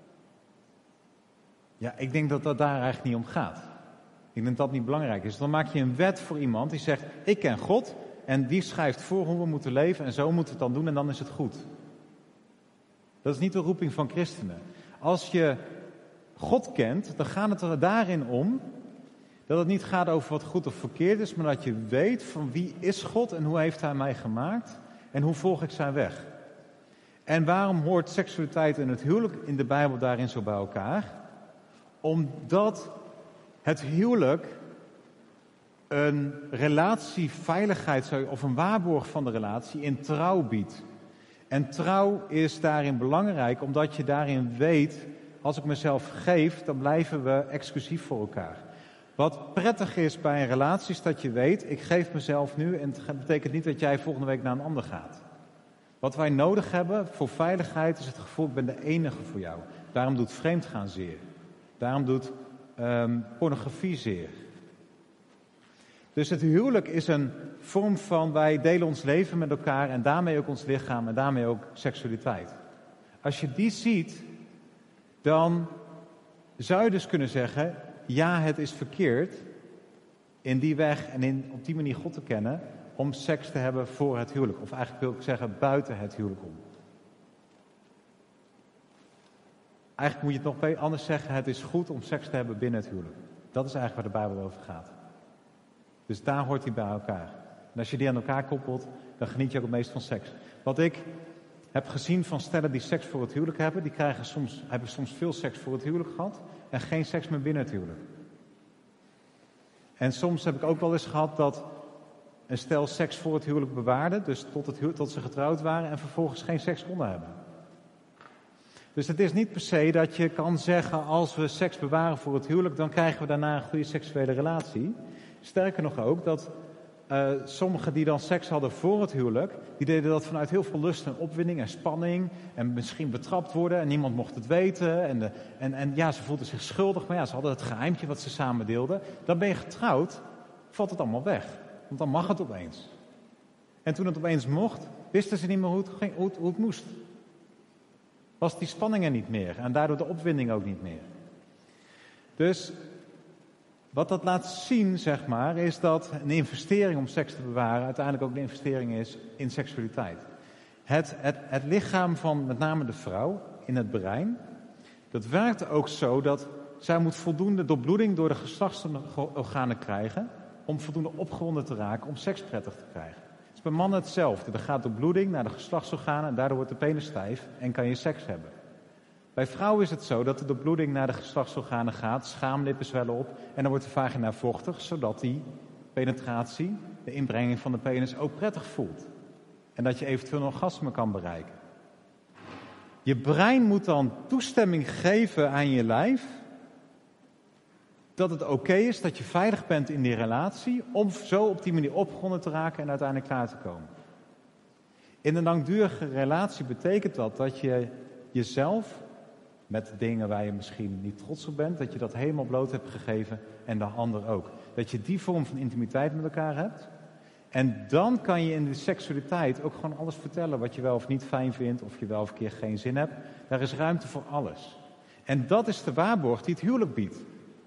Ja, ik denk dat dat daar eigenlijk niet om gaat. Ik denk dat dat niet belangrijk is. Dan maak je een wet voor iemand die zegt, ik ken God en die schrijft voor hoe we moeten leven en zo moeten we het dan doen en dan is het goed. Dat is niet de roeping van christenen. Als je God kent, dan gaat het er daarin om dat het niet gaat over wat goed of verkeerd is, maar dat je weet van wie is God en hoe heeft hij mij gemaakt en hoe volg ik zijn weg. En waarom hoort seksualiteit en het huwelijk in de Bijbel daarin zo bij elkaar? Omdat het huwelijk een relatieveiligheid of een waarborg van de relatie in trouw biedt. En trouw is daarin belangrijk omdat je daarin weet, als ik mezelf geef, dan blijven we exclusief voor elkaar. Wat prettig is bij een relatie is dat je weet, ik geef mezelf nu en het betekent niet dat jij volgende week naar een ander gaat. Wat wij nodig hebben voor veiligheid is het gevoel, ik ben de enige voor jou. Daarom doet vreemdgaan zeer. Daarom doet um, pornografie zeer. Dus het huwelijk is een vorm van, wij delen ons leven met elkaar en daarmee ook ons lichaam en daarmee ook seksualiteit. Als je die ziet, dan zou je dus kunnen zeggen, ja, het is verkeerd in die weg en in, op die manier God te kennen om seks te hebben voor het huwelijk. Of eigenlijk wil ik zeggen, buiten het huwelijk om. Eigenlijk moet je het nog anders zeggen, het is goed om seks te hebben binnen het huwelijk. Dat is eigenlijk waar de Bijbel over gaat. Dus daar hoort hij bij elkaar. En als je die aan elkaar koppelt, dan geniet je ook het meest van seks. Wat ik heb gezien van stellen die seks voor het huwelijk hebben, die krijgen soms, hebben soms veel seks voor het huwelijk gehad en geen seks meer binnen het huwelijk. En soms heb ik ook wel eens gehad dat een stel seks voor het huwelijk bewaarde, dus tot, het hu- tot ze getrouwd waren en vervolgens geen seks konden hebben. Dus het is niet per se dat je kan zeggen, als we seks bewaren voor het huwelijk, dan krijgen we daarna een goede seksuele relatie. Sterker nog ook, dat uh, sommigen die dan seks hadden voor het huwelijk, die deden dat vanuit heel veel lust en opwinding en spanning. En misschien betrapt worden en niemand mocht het weten. En, de, en, en ja, ze voelden zich schuldig, maar ja, ze hadden het geheimtje wat ze samen deelden. Dan ben je getrouwd, valt het allemaal weg. Want dan mag het opeens. En toen het opeens mocht, wisten ze niet meer hoe het, ging, hoe het, hoe het moest. Was die spanning er niet meer en daardoor de opwinding ook niet meer. Dus wat dat laat zien, zeg maar, is dat een investering om seks te bewaren uiteindelijk ook een investering is in seksualiteit. Het, het, het lichaam van met name de vrouw in het brein, dat werkt ook zo dat zij moet voldoende doorbloeding door de geslachtsorganen krijgen om voldoende opgewonden te raken om seks prettig te krijgen. Het is bij mannen hetzelfde. Er gaat doorbloeding naar de geslachtsorganen en daardoor wordt de penis stijf en kan je seks hebben. Bij vrouwen is het zo dat de doorbloeding naar de geslachtsorganen gaat, schaamlippen zwellen op en dan wordt de vagina vochtig, zodat die penetratie, de inbrenging van de penis, ook prettig voelt. En dat je eventueel een orgasme kan bereiken. Je brein moet dan toestemming geven aan je lijf dat het oké okay is, dat je veilig bent in die relatie, om zo op die manier opgewonden te raken en uiteindelijk klaar te komen. In een langdurige relatie betekent dat dat je jezelf, met dingen waar je misschien niet trots op bent, dat je dat helemaal bloot hebt gegeven en de ander ook. Dat je die vorm van intimiteit met elkaar hebt. En dan kan je in de seksualiteit ook gewoon alles vertellen wat je wel of niet fijn vindt, of je wel of een keer geen zin hebt. Daar is ruimte voor alles. En dat is de waarborg die het huwelijk biedt.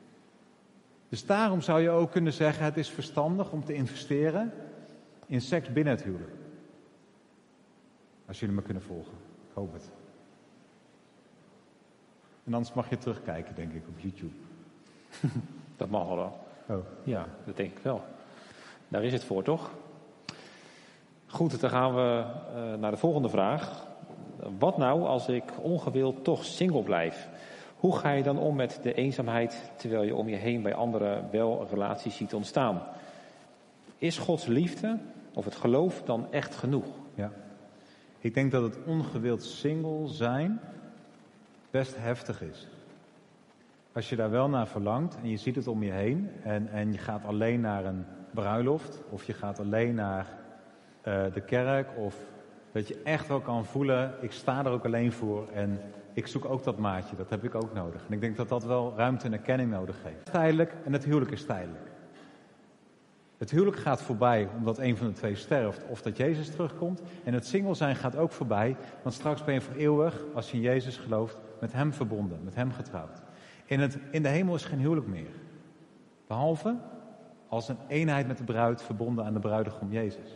Dus daarom zou je ook kunnen zeggen, het is verstandig om te investeren in seks binnen het huwelijk. Als jullie me kunnen volgen. Ik hoop het. En anders mag je terugkijken, denk ik, op YouTube. Dat mag wel. Oh. Ja, dat denk ik wel. Daar is het voor, toch? Goed, dan gaan we uh, naar de volgende vraag. Wat nou als ik ongewild toch single blijf? Hoe ga je dan om met de eenzaamheid terwijl je om je heen bij anderen wel relaties ziet ontstaan? Is Gods liefde of het geloof dan echt genoeg? Ja. Ik denk dat het ongewild single zijn best heftig is. Als je daar wel naar verlangt en je ziet het om je heen en, en je gaat alleen naar een bruiloft of je gaat alleen naar uh, de kerk of dat je echt wel kan voelen, ik sta er ook alleen voor en ik zoek ook dat maatje, dat heb ik ook nodig. En ik denk dat dat wel ruimte en erkenning nodig heeft. Tijdelijk en het huwelijk is tijdelijk. Het huwelijk gaat voorbij omdat een van de twee sterft of dat Jezus terugkomt. En het single zijn gaat ook voorbij, want straks ben je voor eeuwig, als je in Jezus gelooft, met hem verbonden, met hem getrouwd. In, het, in de hemel is geen huwelijk meer. Behalve als een eenheid met de bruid verbonden aan de bruidegom Jezus.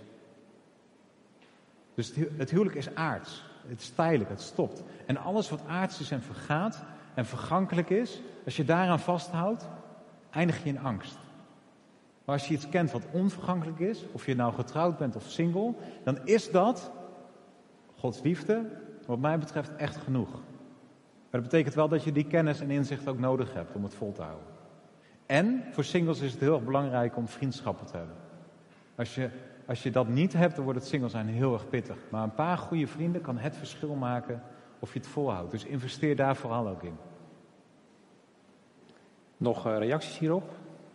Dus het huwelijk is aards. Het is tijdelijk, het stopt. En alles wat aards is en vergaat en vergankelijk is, als je daaraan vasthoudt, eindig je in angst. Maar als je iets kent wat onvergankelijk is, of je nou getrouwd bent of single, dan is dat Gods liefde, wat mij betreft, echt genoeg. Maar dat betekent wel dat je die kennis en inzicht ook nodig hebt om het vol te houden. En voor singles is het heel erg belangrijk om vriendschappen te hebben. Als je, als je dat niet hebt, dan wordt het single zijn heel erg pittig. Maar een paar goede vrienden kan het verschil maken of je het volhoudt. Dus investeer daar vooral ook in. Nog uh, reacties hierop?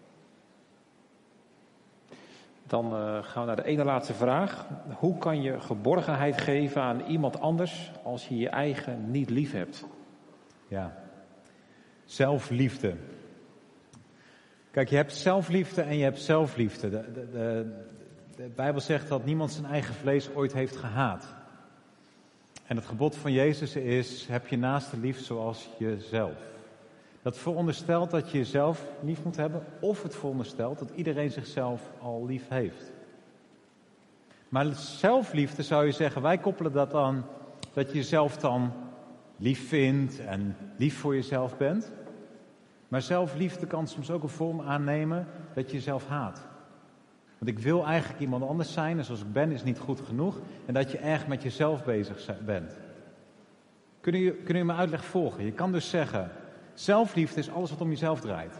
Dan uh, gaan we naar de ene laatste vraag. Hoe kan je geborgenheid geven aan iemand anders als je je eigen niet lief hebt? Ja, zelfliefde. Kijk, je hebt zelfliefde en je hebt zelfliefde. De, de, de, de Bijbel zegt dat niemand zijn eigen vlees ooit heeft gehaat. En het gebod van Jezus is, heb je naaste lief zoals jezelf. Dat veronderstelt dat je jezelf lief moet hebben, of het veronderstelt dat iedereen zichzelf al lief heeft. Maar zelfliefde zou je zeggen, wij koppelen dat aan dat je jezelf dan lief vindt en lief voor jezelf bent. Maar zelfliefde kan soms ook een vorm aannemen dat je jezelf haat. Want ik wil eigenlijk iemand anders zijn en zoals ik ben is niet goed genoeg. En dat je erg met jezelf bezig bent. Kunnen jullie, kunnen jullie mijn uitleg volgen? Je kan dus zeggen, zelfliefde is alles wat om jezelf draait.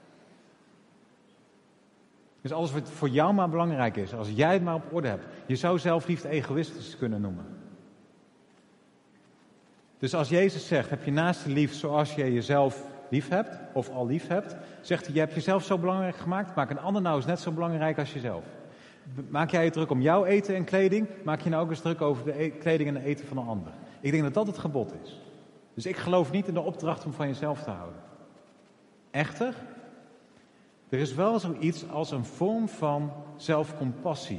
Dus alles wat voor jou maar belangrijk is. Als jij het maar op orde hebt. Je zou zelfliefde egoïstisch kunnen noemen. Dus als Jezus zegt, heb je naaste lief zoals je jezelf lief hebt, of al lief hebt, zegt hij, je hebt jezelf zo belangrijk gemaakt, maak een ander nou eens net zo belangrijk als jezelf. Maak jij je druk om jouw eten en kleding, maak je nou ook eens druk over de e- kleding en het eten van een ander. Ik denk dat dat het gebod is. Dus ik geloof niet in de opdracht om van jezelf te houden. Echter, er is wel zoiets als een vorm van zelfcompassie.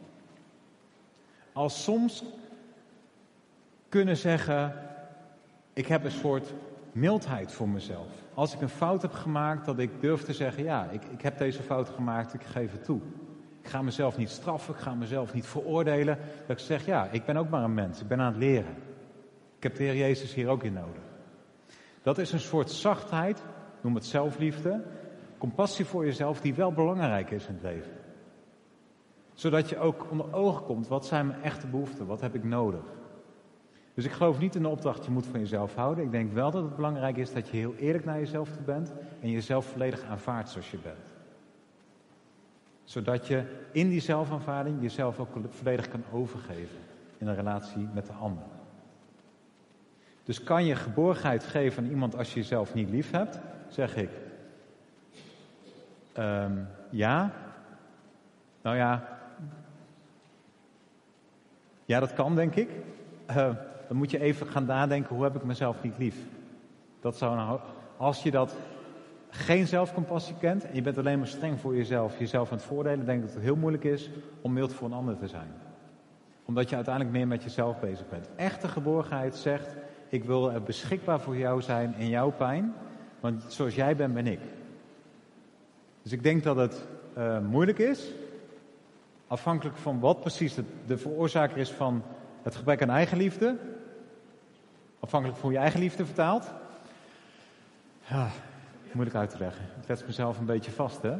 Als soms kunnen zeggen, ik heb een soort mildheid voor mezelf. Als ik een fout heb gemaakt, dat ik durf te zeggen, ja, ik, ik heb deze fout gemaakt, ik geef het toe. Ik ga mezelf niet straffen, ik ga mezelf niet veroordelen. Dat ik zeg, ja, ik ben ook maar een mens, ik ben aan het leren. Ik heb de Heer Jezus hier ook in nodig. Dat is een soort zachtheid, noem het zelfliefde, compassie voor jezelf die wel belangrijk is in het leven. Zodat je ook onder ogen komt, wat zijn mijn echte behoeften, wat heb ik nodig? Dus ik geloof niet in de opdracht, je moet van jezelf houden. Ik denk wel dat het belangrijk is dat je heel eerlijk naar jezelf toe bent en jezelf volledig aanvaardt zoals je bent. Zodat je in die zelfaanvaarding jezelf ook volledig kan overgeven in een relatie met de ander. Dus kan je geborgenheid geven aan iemand als je jezelf niet lief hebt? Zeg ik. Um, ja. Nou ja. Ja, dat kan, denk ik. Uh, dan moet je even gaan nadenken, hoe heb ik mezelf niet lief? Dat zou nou, als je dat geen zelfcompassie kent en je bent alleen maar streng voor jezelf, jezelf aan het voordelen, denk ik dat het heel moeilijk is om mild voor een ander te zijn. Omdat je uiteindelijk meer met jezelf bezig bent. Echte geborgenheid zegt, ik wil er beschikbaar voor jou zijn in jouw pijn, want zoals jij bent, ben ik. Dus ik denk dat het uh, moeilijk is, afhankelijk van wat precies de, de veroorzaker is van het gebrek aan eigenliefde, afhankelijk van hoe je eigenliefde vertaalt. Ja, moeilijk uit te leggen. Ik let mezelf een beetje vast, hè? Oké,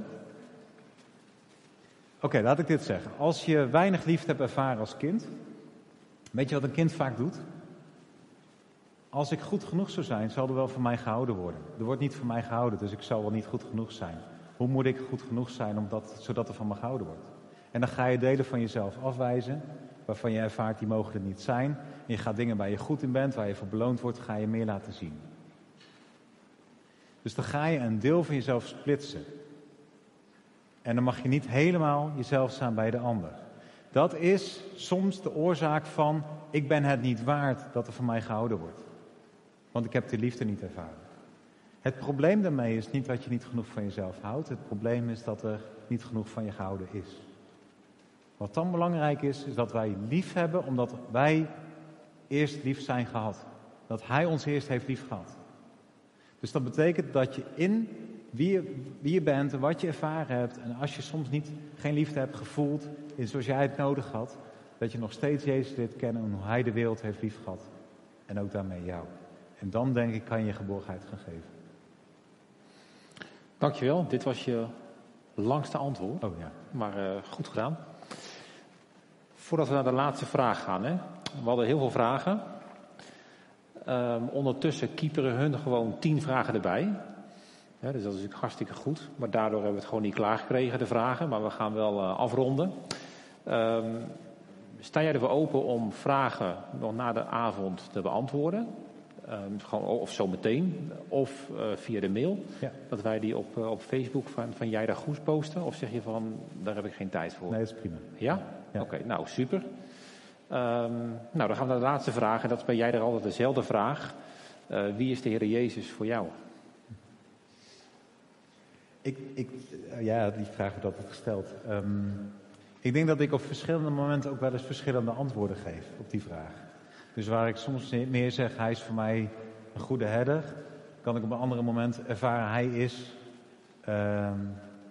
okay, laat ik dit zeggen. Als je weinig liefde hebt ervaren als kind, weet je wat een kind vaak doet? Als ik goed genoeg zou zijn, zal er wel van mij gehouden worden. Er wordt niet van mij gehouden, dus ik zal wel niet goed genoeg zijn. Hoe moet ik goed genoeg zijn omdat, zodat er van me gehouden wordt? En dan ga je delen van jezelf afwijzen, waarvan je ervaart die mogen er niet zijn. En je gaat dingen waar je goed in bent, waar je voor beloond wordt, ga je meer laten zien. Dus dan ga je een deel van jezelf splitsen. En dan mag je niet helemaal jezelf staan bij de ander. Dat is soms de oorzaak van, ik ben het niet waard dat er van mij gehouden wordt. Want ik heb de liefde niet ervaren. Het probleem daarmee is niet dat je niet genoeg van jezelf houdt. Het probleem is dat er niet genoeg van je gehouden is. Wat dan belangrijk is, is dat wij lief hebben omdat wij eerst lief zijn gehad. Dat Hij ons eerst heeft lief gehad. Dus dat betekent dat je in wie je, wie je bent en wat je ervaren hebt, en als je soms niet, geen liefde hebt gevoeld, zoals jij het nodig had, dat je nog steeds Jezus leert kennen en hoe Hij de wereld heeft lief gehad. En ook daarmee jou. En dan denk ik kan je geborgenheid gaan geven. Dankjewel, dit was je langste antwoord. Oh ja. Maar uh, goed gedaan. Voordat we naar de laatste vraag gaan, hè. We hadden heel veel vragen. Um, ondertussen kieperen hun gewoon tien vragen erbij. Ja, dus dat is natuurlijk hartstikke goed. Maar daardoor hebben we het gewoon niet klaargekregen, de vragen. Maar we gaan wel uh, afronden. Um, sta jij ervoor open om vragen nog na de avond te beantwoorden? Um, gewoon, of zo meteen, of uh, via de mail. Ja. Dat wij die op, uh, op Facebook van, van Jij daar Goes posten. Of zeg je van, daar heb ik geen tijd voor? Nee, dat is prima. Ja? Ja. Oké, okay, nou super. Um, nou, dan gaan we naar de laatste vraag. En dat is bij Jij er altijd dezelfde vraag. Uh, wie is de Heer Jezus voor jou? Ik, ik, ja, die vraag wordt altijd gesteld. Um, ik denk dat ik op verschillende momenten ook wel eens verschillende antwoorden geef op die vraag. Dus waar ik soms meer zeg, hij is voor mij een goede herder, kan ik op een ander moment ervaren, hij is um,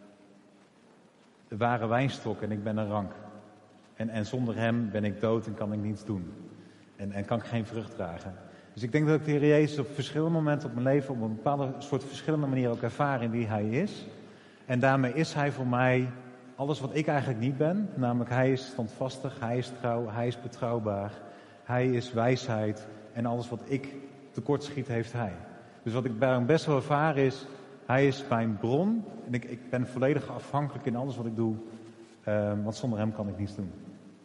de ware wijnstok en ik ben een rank. En, en zonder hem ben ik dood en kan ik niets doen. En, en kan ik geen vrucht dragen. Dus ik denk dat ik de Heer Jezus op verschillende momenten op mijn leven op een bepaalde soort verschillende manier ook ervaar in wie hij is. En daarmee is hij voor mij alles wat ik eigenlijk niet ben. Namelijk hij is standvastig, hij is trouw, hij is betrouwbaar. Hij is wijsheid en alles wat ik tekortschiet heeft hij. Dus wat ik bij hem best wel ervaar is, hij is mijn bron. En ik, ik ben volledig afhankelijk in alles wat ik doe. Uh, want zonder hem kan ik niets doen.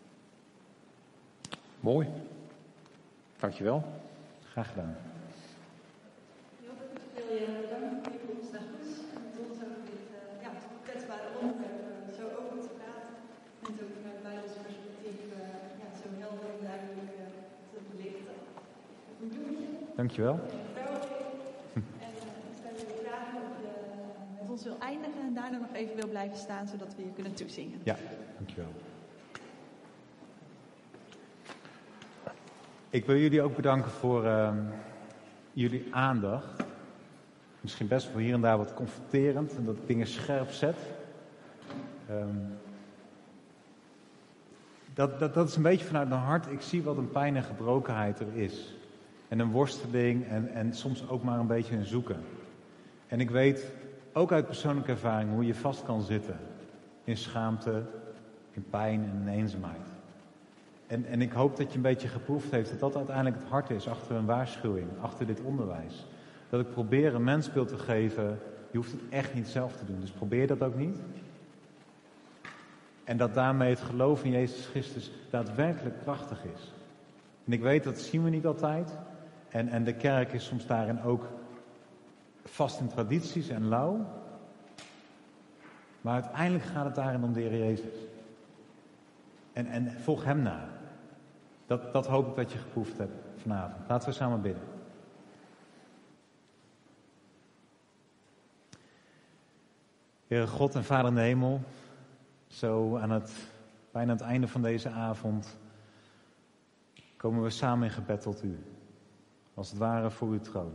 Mooi. Dankjewel. Graag gedaan. Heel veel je bedanken voor je komst naar Goes. En met ons over dit uh, ja, kwetsbare onderwerp uh, zo open te praten. En zo vanuit Bijbels perspectief uh, ja, zo helder en duidelijk uh, te belichten. Een bloemetje. Dankjewel. En uh, ik stel jullie vragen of je met ons wil eindigen en daarna nog even wil blijven staan, zodat we je kunnen toezingen. Ja, dankjewel. Ik wil jullie ook bedanken voor uh, jullie aandacht. Misschien best wel hier en daar wat confronterend en dat ik dingen scherp zet. Um, dat, dat, dat is een beetje vanuit mijn hart. Ik zie wat een pijn en gebrokenheid er is. En een worsteling en, en soms ook maar een beetje een zoeken. En ik weet ook uit persoonlijke ervaring hoe je vast kan zitten. In schaamte, in pijn en in eenzaamheid. En, en ik hoop dat je een beetje geproefd heeft dat dat uiteindelijk het hart is achter een waarschuwing, achter dit onderwijs. Dat ik probeer een mensbeeld te geven, je hoeft het echt niet zelf te doen, dus probeer dat ook niet. En dat daarmee het geloof in Jezus Christus daadwerkelijk krachtig is. En ik weet, dat zien we niet altijd. En, en de kerk is soms daarin ook vast in tradities en lauw. Maar uiteindelijk gaat het daarin om de Heer Jezus. En, en volg hem na. Dat, dat hoop ik dat je geproefd hebt vanavond. Laten we samen bidden. Heere God en Vader in de hemel, zo aan het, bijna aan het einde van deze avond komen we samen in gebed tot u. Als het ware voor uw troon.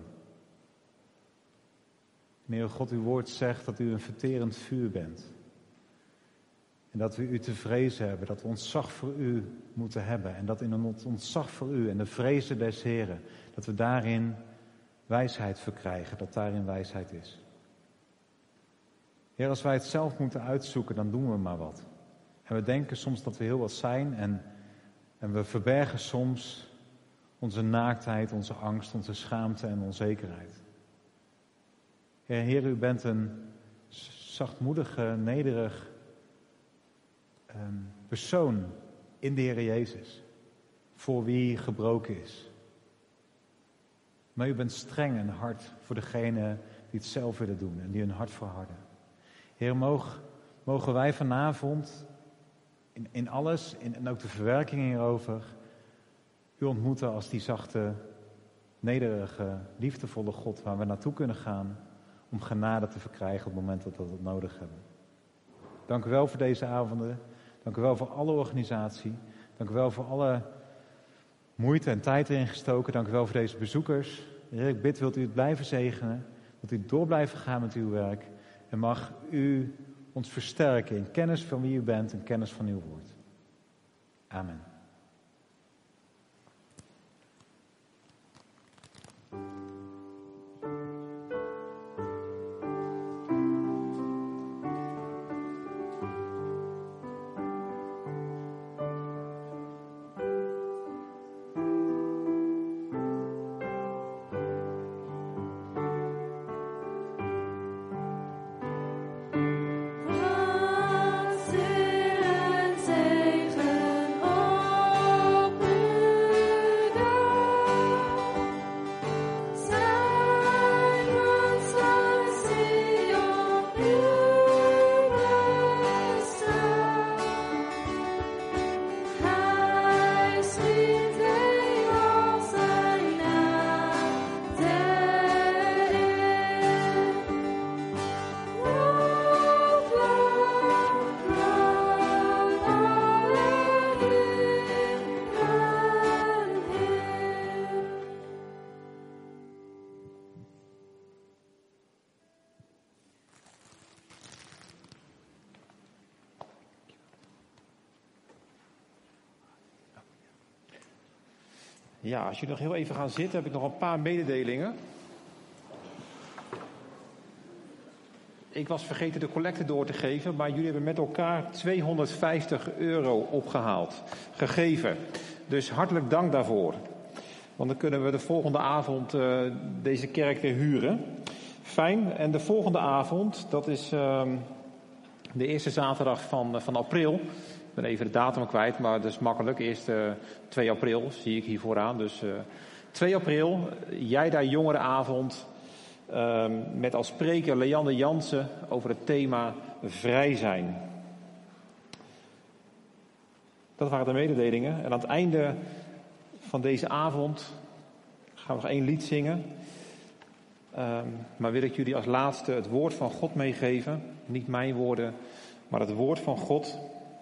Heere God, uw woord zegt dat u een verterend vuur bent. En dat we u te vrezen hebben, dat we ontzag voor u moeten hebben. En dat in ons ontzag voor u en de vrezen des Heren, dat we daarin wijsheid verkrijgen, dat daarin wijsheid is. Heer, als wij het zelf moeten uitzoeken, dan doen we maar wat. En we denken soms dat we heel wat zijn en, en we verbergen soms onze naaktheid, onze angst, onze schaamte en onzekerheid. Heer, Heer, u bent een zachtmoedige, nederig um, persoon in de Heer Jezus, voor wie gebroken is. Maar u bent streng en hard voor degenen die het zelf willen doen en die hun hart verharden. Heer, mogen, mogen wij vanavond in, in alles, in, en ook de verwerking hierover, u ontmoeten als die zachte, nederige, liefdevolle God waar we naartoe kunnen gaan om genade te verkrijgen op het moment dat we dat nodig hebben. Dank u wel voor deze avonden. Dank u wel voor alle organisatie. Dank u wel voor alle moeite en tijd erin gestoken. Dank u wel voor deze bezoekers. Heer, ik bid, wilt u het blijven zegenen? Wilt u door blijven gaan met uw werk? En mag u ons versterken in kennis van wie u bent en kennis van uw woord. Amen. Ja, als jullie nog heel even gaan zitten, heb ik nog een paar mededelingen. Ik was vergeten de collecte door te geven, maar jullie hebben met elkaar tweehonderdvijftig euro opgehaald, gegeven. Dus hartelijk dank daarvoor. Want dan kunnen we de volgende avond uh, deze kerk weer huren. Fijn. En de volgende avond, dat is uh, de eerste zaterdag van, uh, van april. Ik ben even de datum kwijt, maar dat is makkelijk. Eerst uh, twee april zie ik hier vooraan. Dus uh, twee april, jij daar jongerenavond. Uh, met als spreker Leander Jansen over het thema vrij zijn. Dat waren de mededelingen. En aan het einde van deze avond gaan we nog één lied zingen. Uh, maar wil ik jullie als laatste het woord van God meegeven. Niet mijn woorden, maar het woord van God.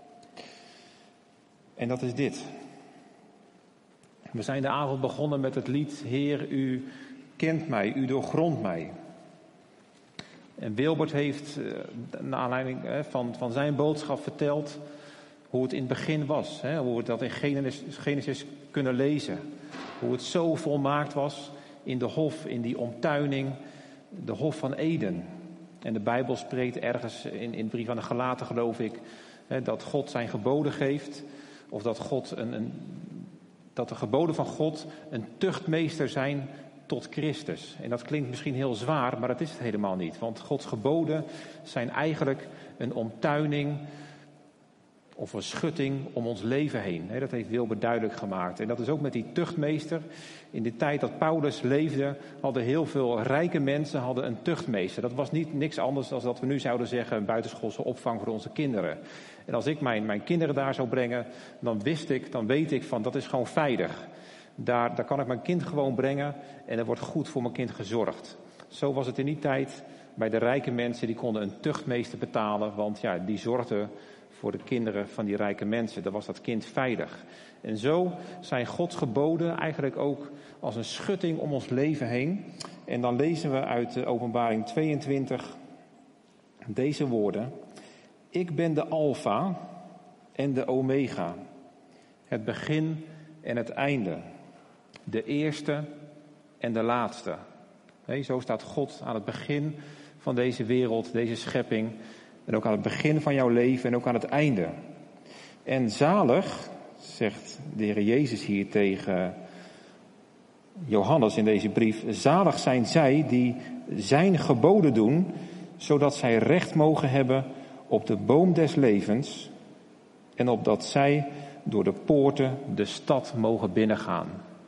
En dat is dit. We zijn de avond begonnen met het lied Heer, u kent mij, u doorgrondt mij. En Wilbert heeft, naar aanleiding van, van zijn boodschap, verteld hoe het in het begin was. Hè, hoe we dat in Genesis, Genesis kunnen lezen. Hoe het zo volmaakt was in de hof, in die omtuining, de hof van Eden. En de Bijbel spreekt ergens in, in de brief aan de Galaten, geloof ik, hè, dat God zijn geboden geeft. Of dat, God een, een, dat de geboden van God een tuchtmeester zijn tot Christus. En dat klinkt misschien heel zwaar, maar dat is het helemaal niet. Want Gods geboden zijn eigenlijk een omtuining of een schutting om ons leven heen. Dat heeft Wilbert duidelijk gemaakt. En dat is ook met die tuchtmeester. In de tijd dat Paulus leefde, hadden heel veel rijke mensen hadden een tuchtmeester. Dat was niet niks anders dan dat we nu zouden zeggen een buitenschoolse opvang voor onze kinderen. En als ik mijn, mijn kinderen daar zou brengen, dan wist ik, dan weet ik van dat is gewoon veilig. Daar, daar kan ik mijn kind gewoon brengen en er wordt goed voor mijn kind gezorgd. Zo was het in die tijd bij de rijke mensen, die konden een tuchtmeester betalen, want ja, die zorgde voor de kinderen van die rijke mensen. Dan was dat kind veilig. En zo zijn Gods geboden eigenlijk ook als een schutting om ons leven heen. En dan lezen we uit de Openbaring tweeëntwintig deze woorden. Ik ben de Alpha en de Omega, het begin en het einde, de eerste en de laatste, Nee, zo staat God aan het begin van deze wereld, deze schepping. En ook aan het begin van jouw leven en ook aan het einde. En zalig, zegt de Heer Jezus hier tegen Johannes in deze brief. Zalig zijn zij die zijn geboden doen, zodat zij recht mogen hebben op de boom des levens. En opdat zij door de poorten de stad mogen binnengaan.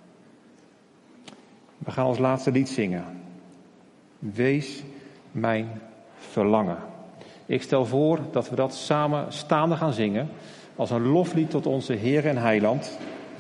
We gaan ons laatste lied zingen. Wees mijn verlangen. Ik stel voor dat we dat samen staande gaan zingen. Als een loflied tot onze Heer en Heiland.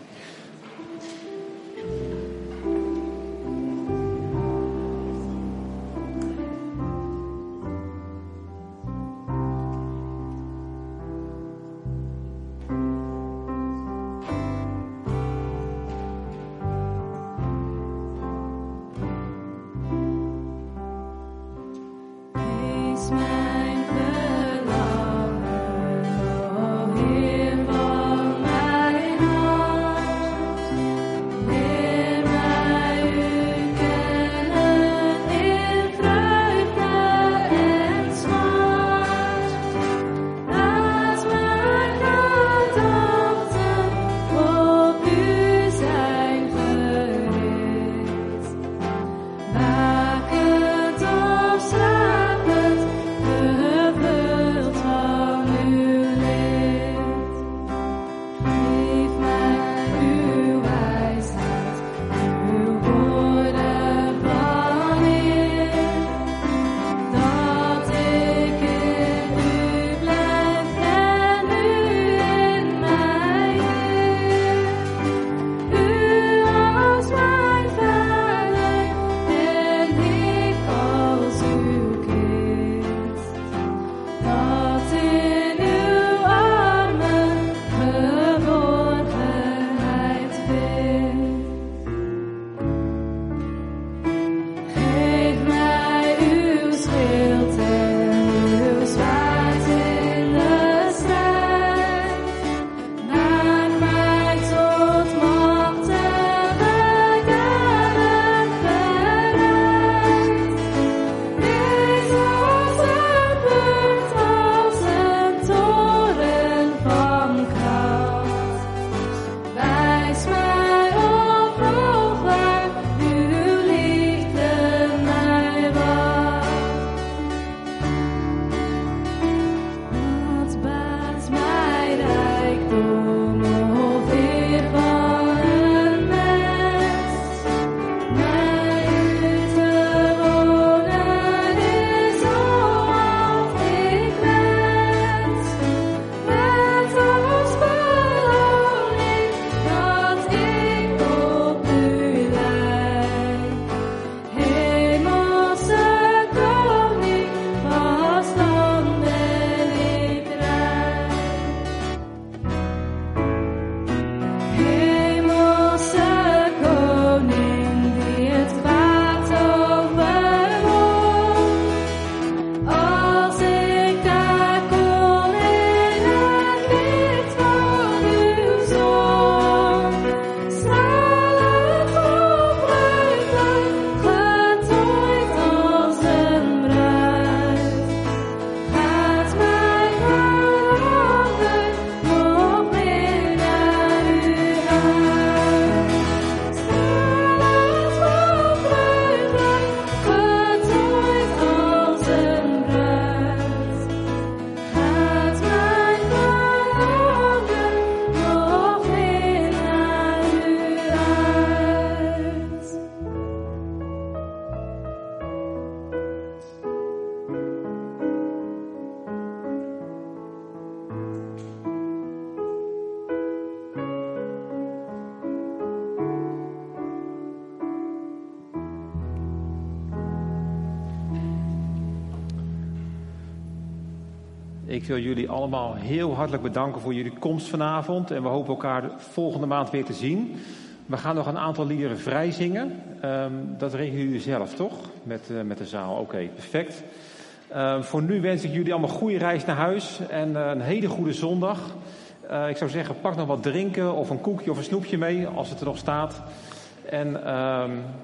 Ik wil jullie allemaal heel hartelijk bedanken voor jullie komst vanavond. En we hopen elkaar volgende maand weer te zien. We gaan nog een aantal liederen vrij zingen. Um, dat regelen jullie zelf, toch? Met, uh, met de zaal. Oké, okay, perfect. Uh, voor nu wens ik jullie allemaal goede reis naar huis. En uh, een hele goede zondag. Uh, ik zou zeggen, pak nog wat drinken of een koekje of een snoepje mee, als het er nog staat. En uh,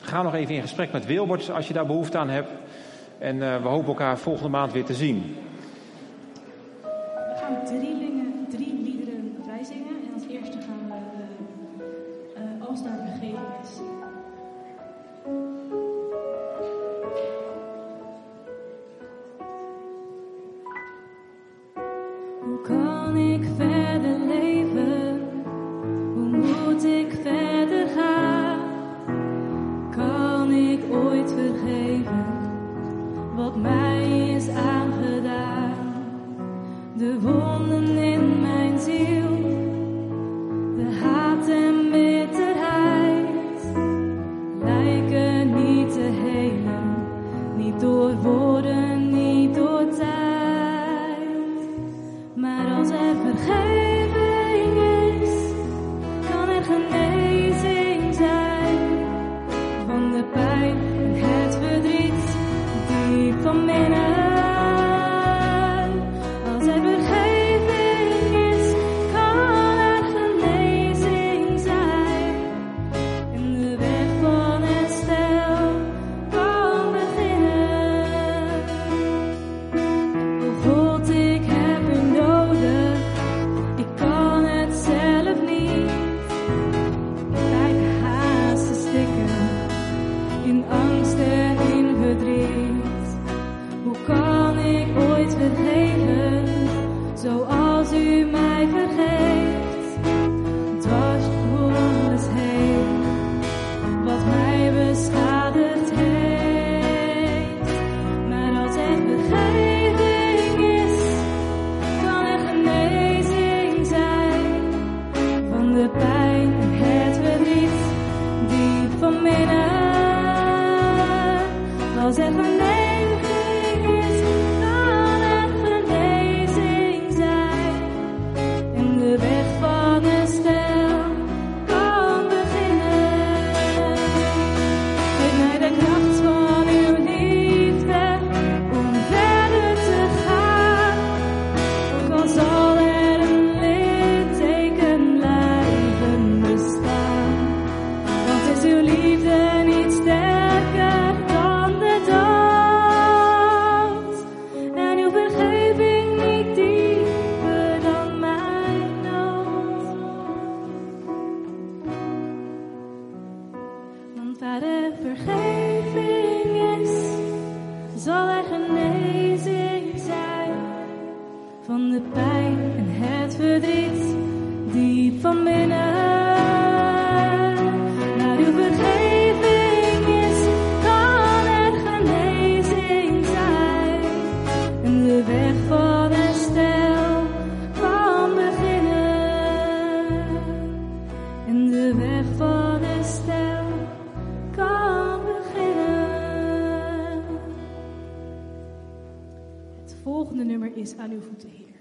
ga nog even in gesprek met Wilbert als je daar behoefte aan hebt. En uh, we hopen elkaar volgende maand weer te zien. We gaan drie, lingen, drie liederen vrijzingen. En als eerste gaan we uh, uh, Als daar vergeving is. Hoe kan ik verder leven? Hoe moet ik verder gaan? Kan ik ooit vergeven wat mij is aangedaan? De wonden in mijn ziel, de haat en bitterheid lijken niet te helen, niet door woorden, niet door tijd. Maar als er vergeving is, kan er genezing zijn van de pijn en het verdriet diep van binnen. Als er vergeving is, kan er genezing zijn en de weg van herstel kan beginnen. O God, ik heb u nodig, ik kan het zelf niet. Ik lijk haast te stikken in angst en in verdriet. Hoe kan ik ooit vergeven zoals u mij vergeeft? Dwars door alles heen wat mij beschadigd heeft. Maar als er vergeving is, kan er genezing zijn van de pijn en het verdriet diep van binnen. Als er genezing is, kan er genezing zijn en de weg van herstel kan beginnen. Geef mij de kracht van uw liefde om verder te gaan. Ook al zal er een litteken blijven bestaan, want is uw liefde niet sterker dan de dood en uw vergeving niet dieper dan mijn nood. Want waar er vergeving is, zal er genezing zijn van de pijn en het verdriet diep van binnen. Waar uw vergeving is, kan er genezing zijn en de weg van herstel kan beginnen. En de weg van herstel kan beginnen. Het volgende nummer is Aan uw voeten, Heer.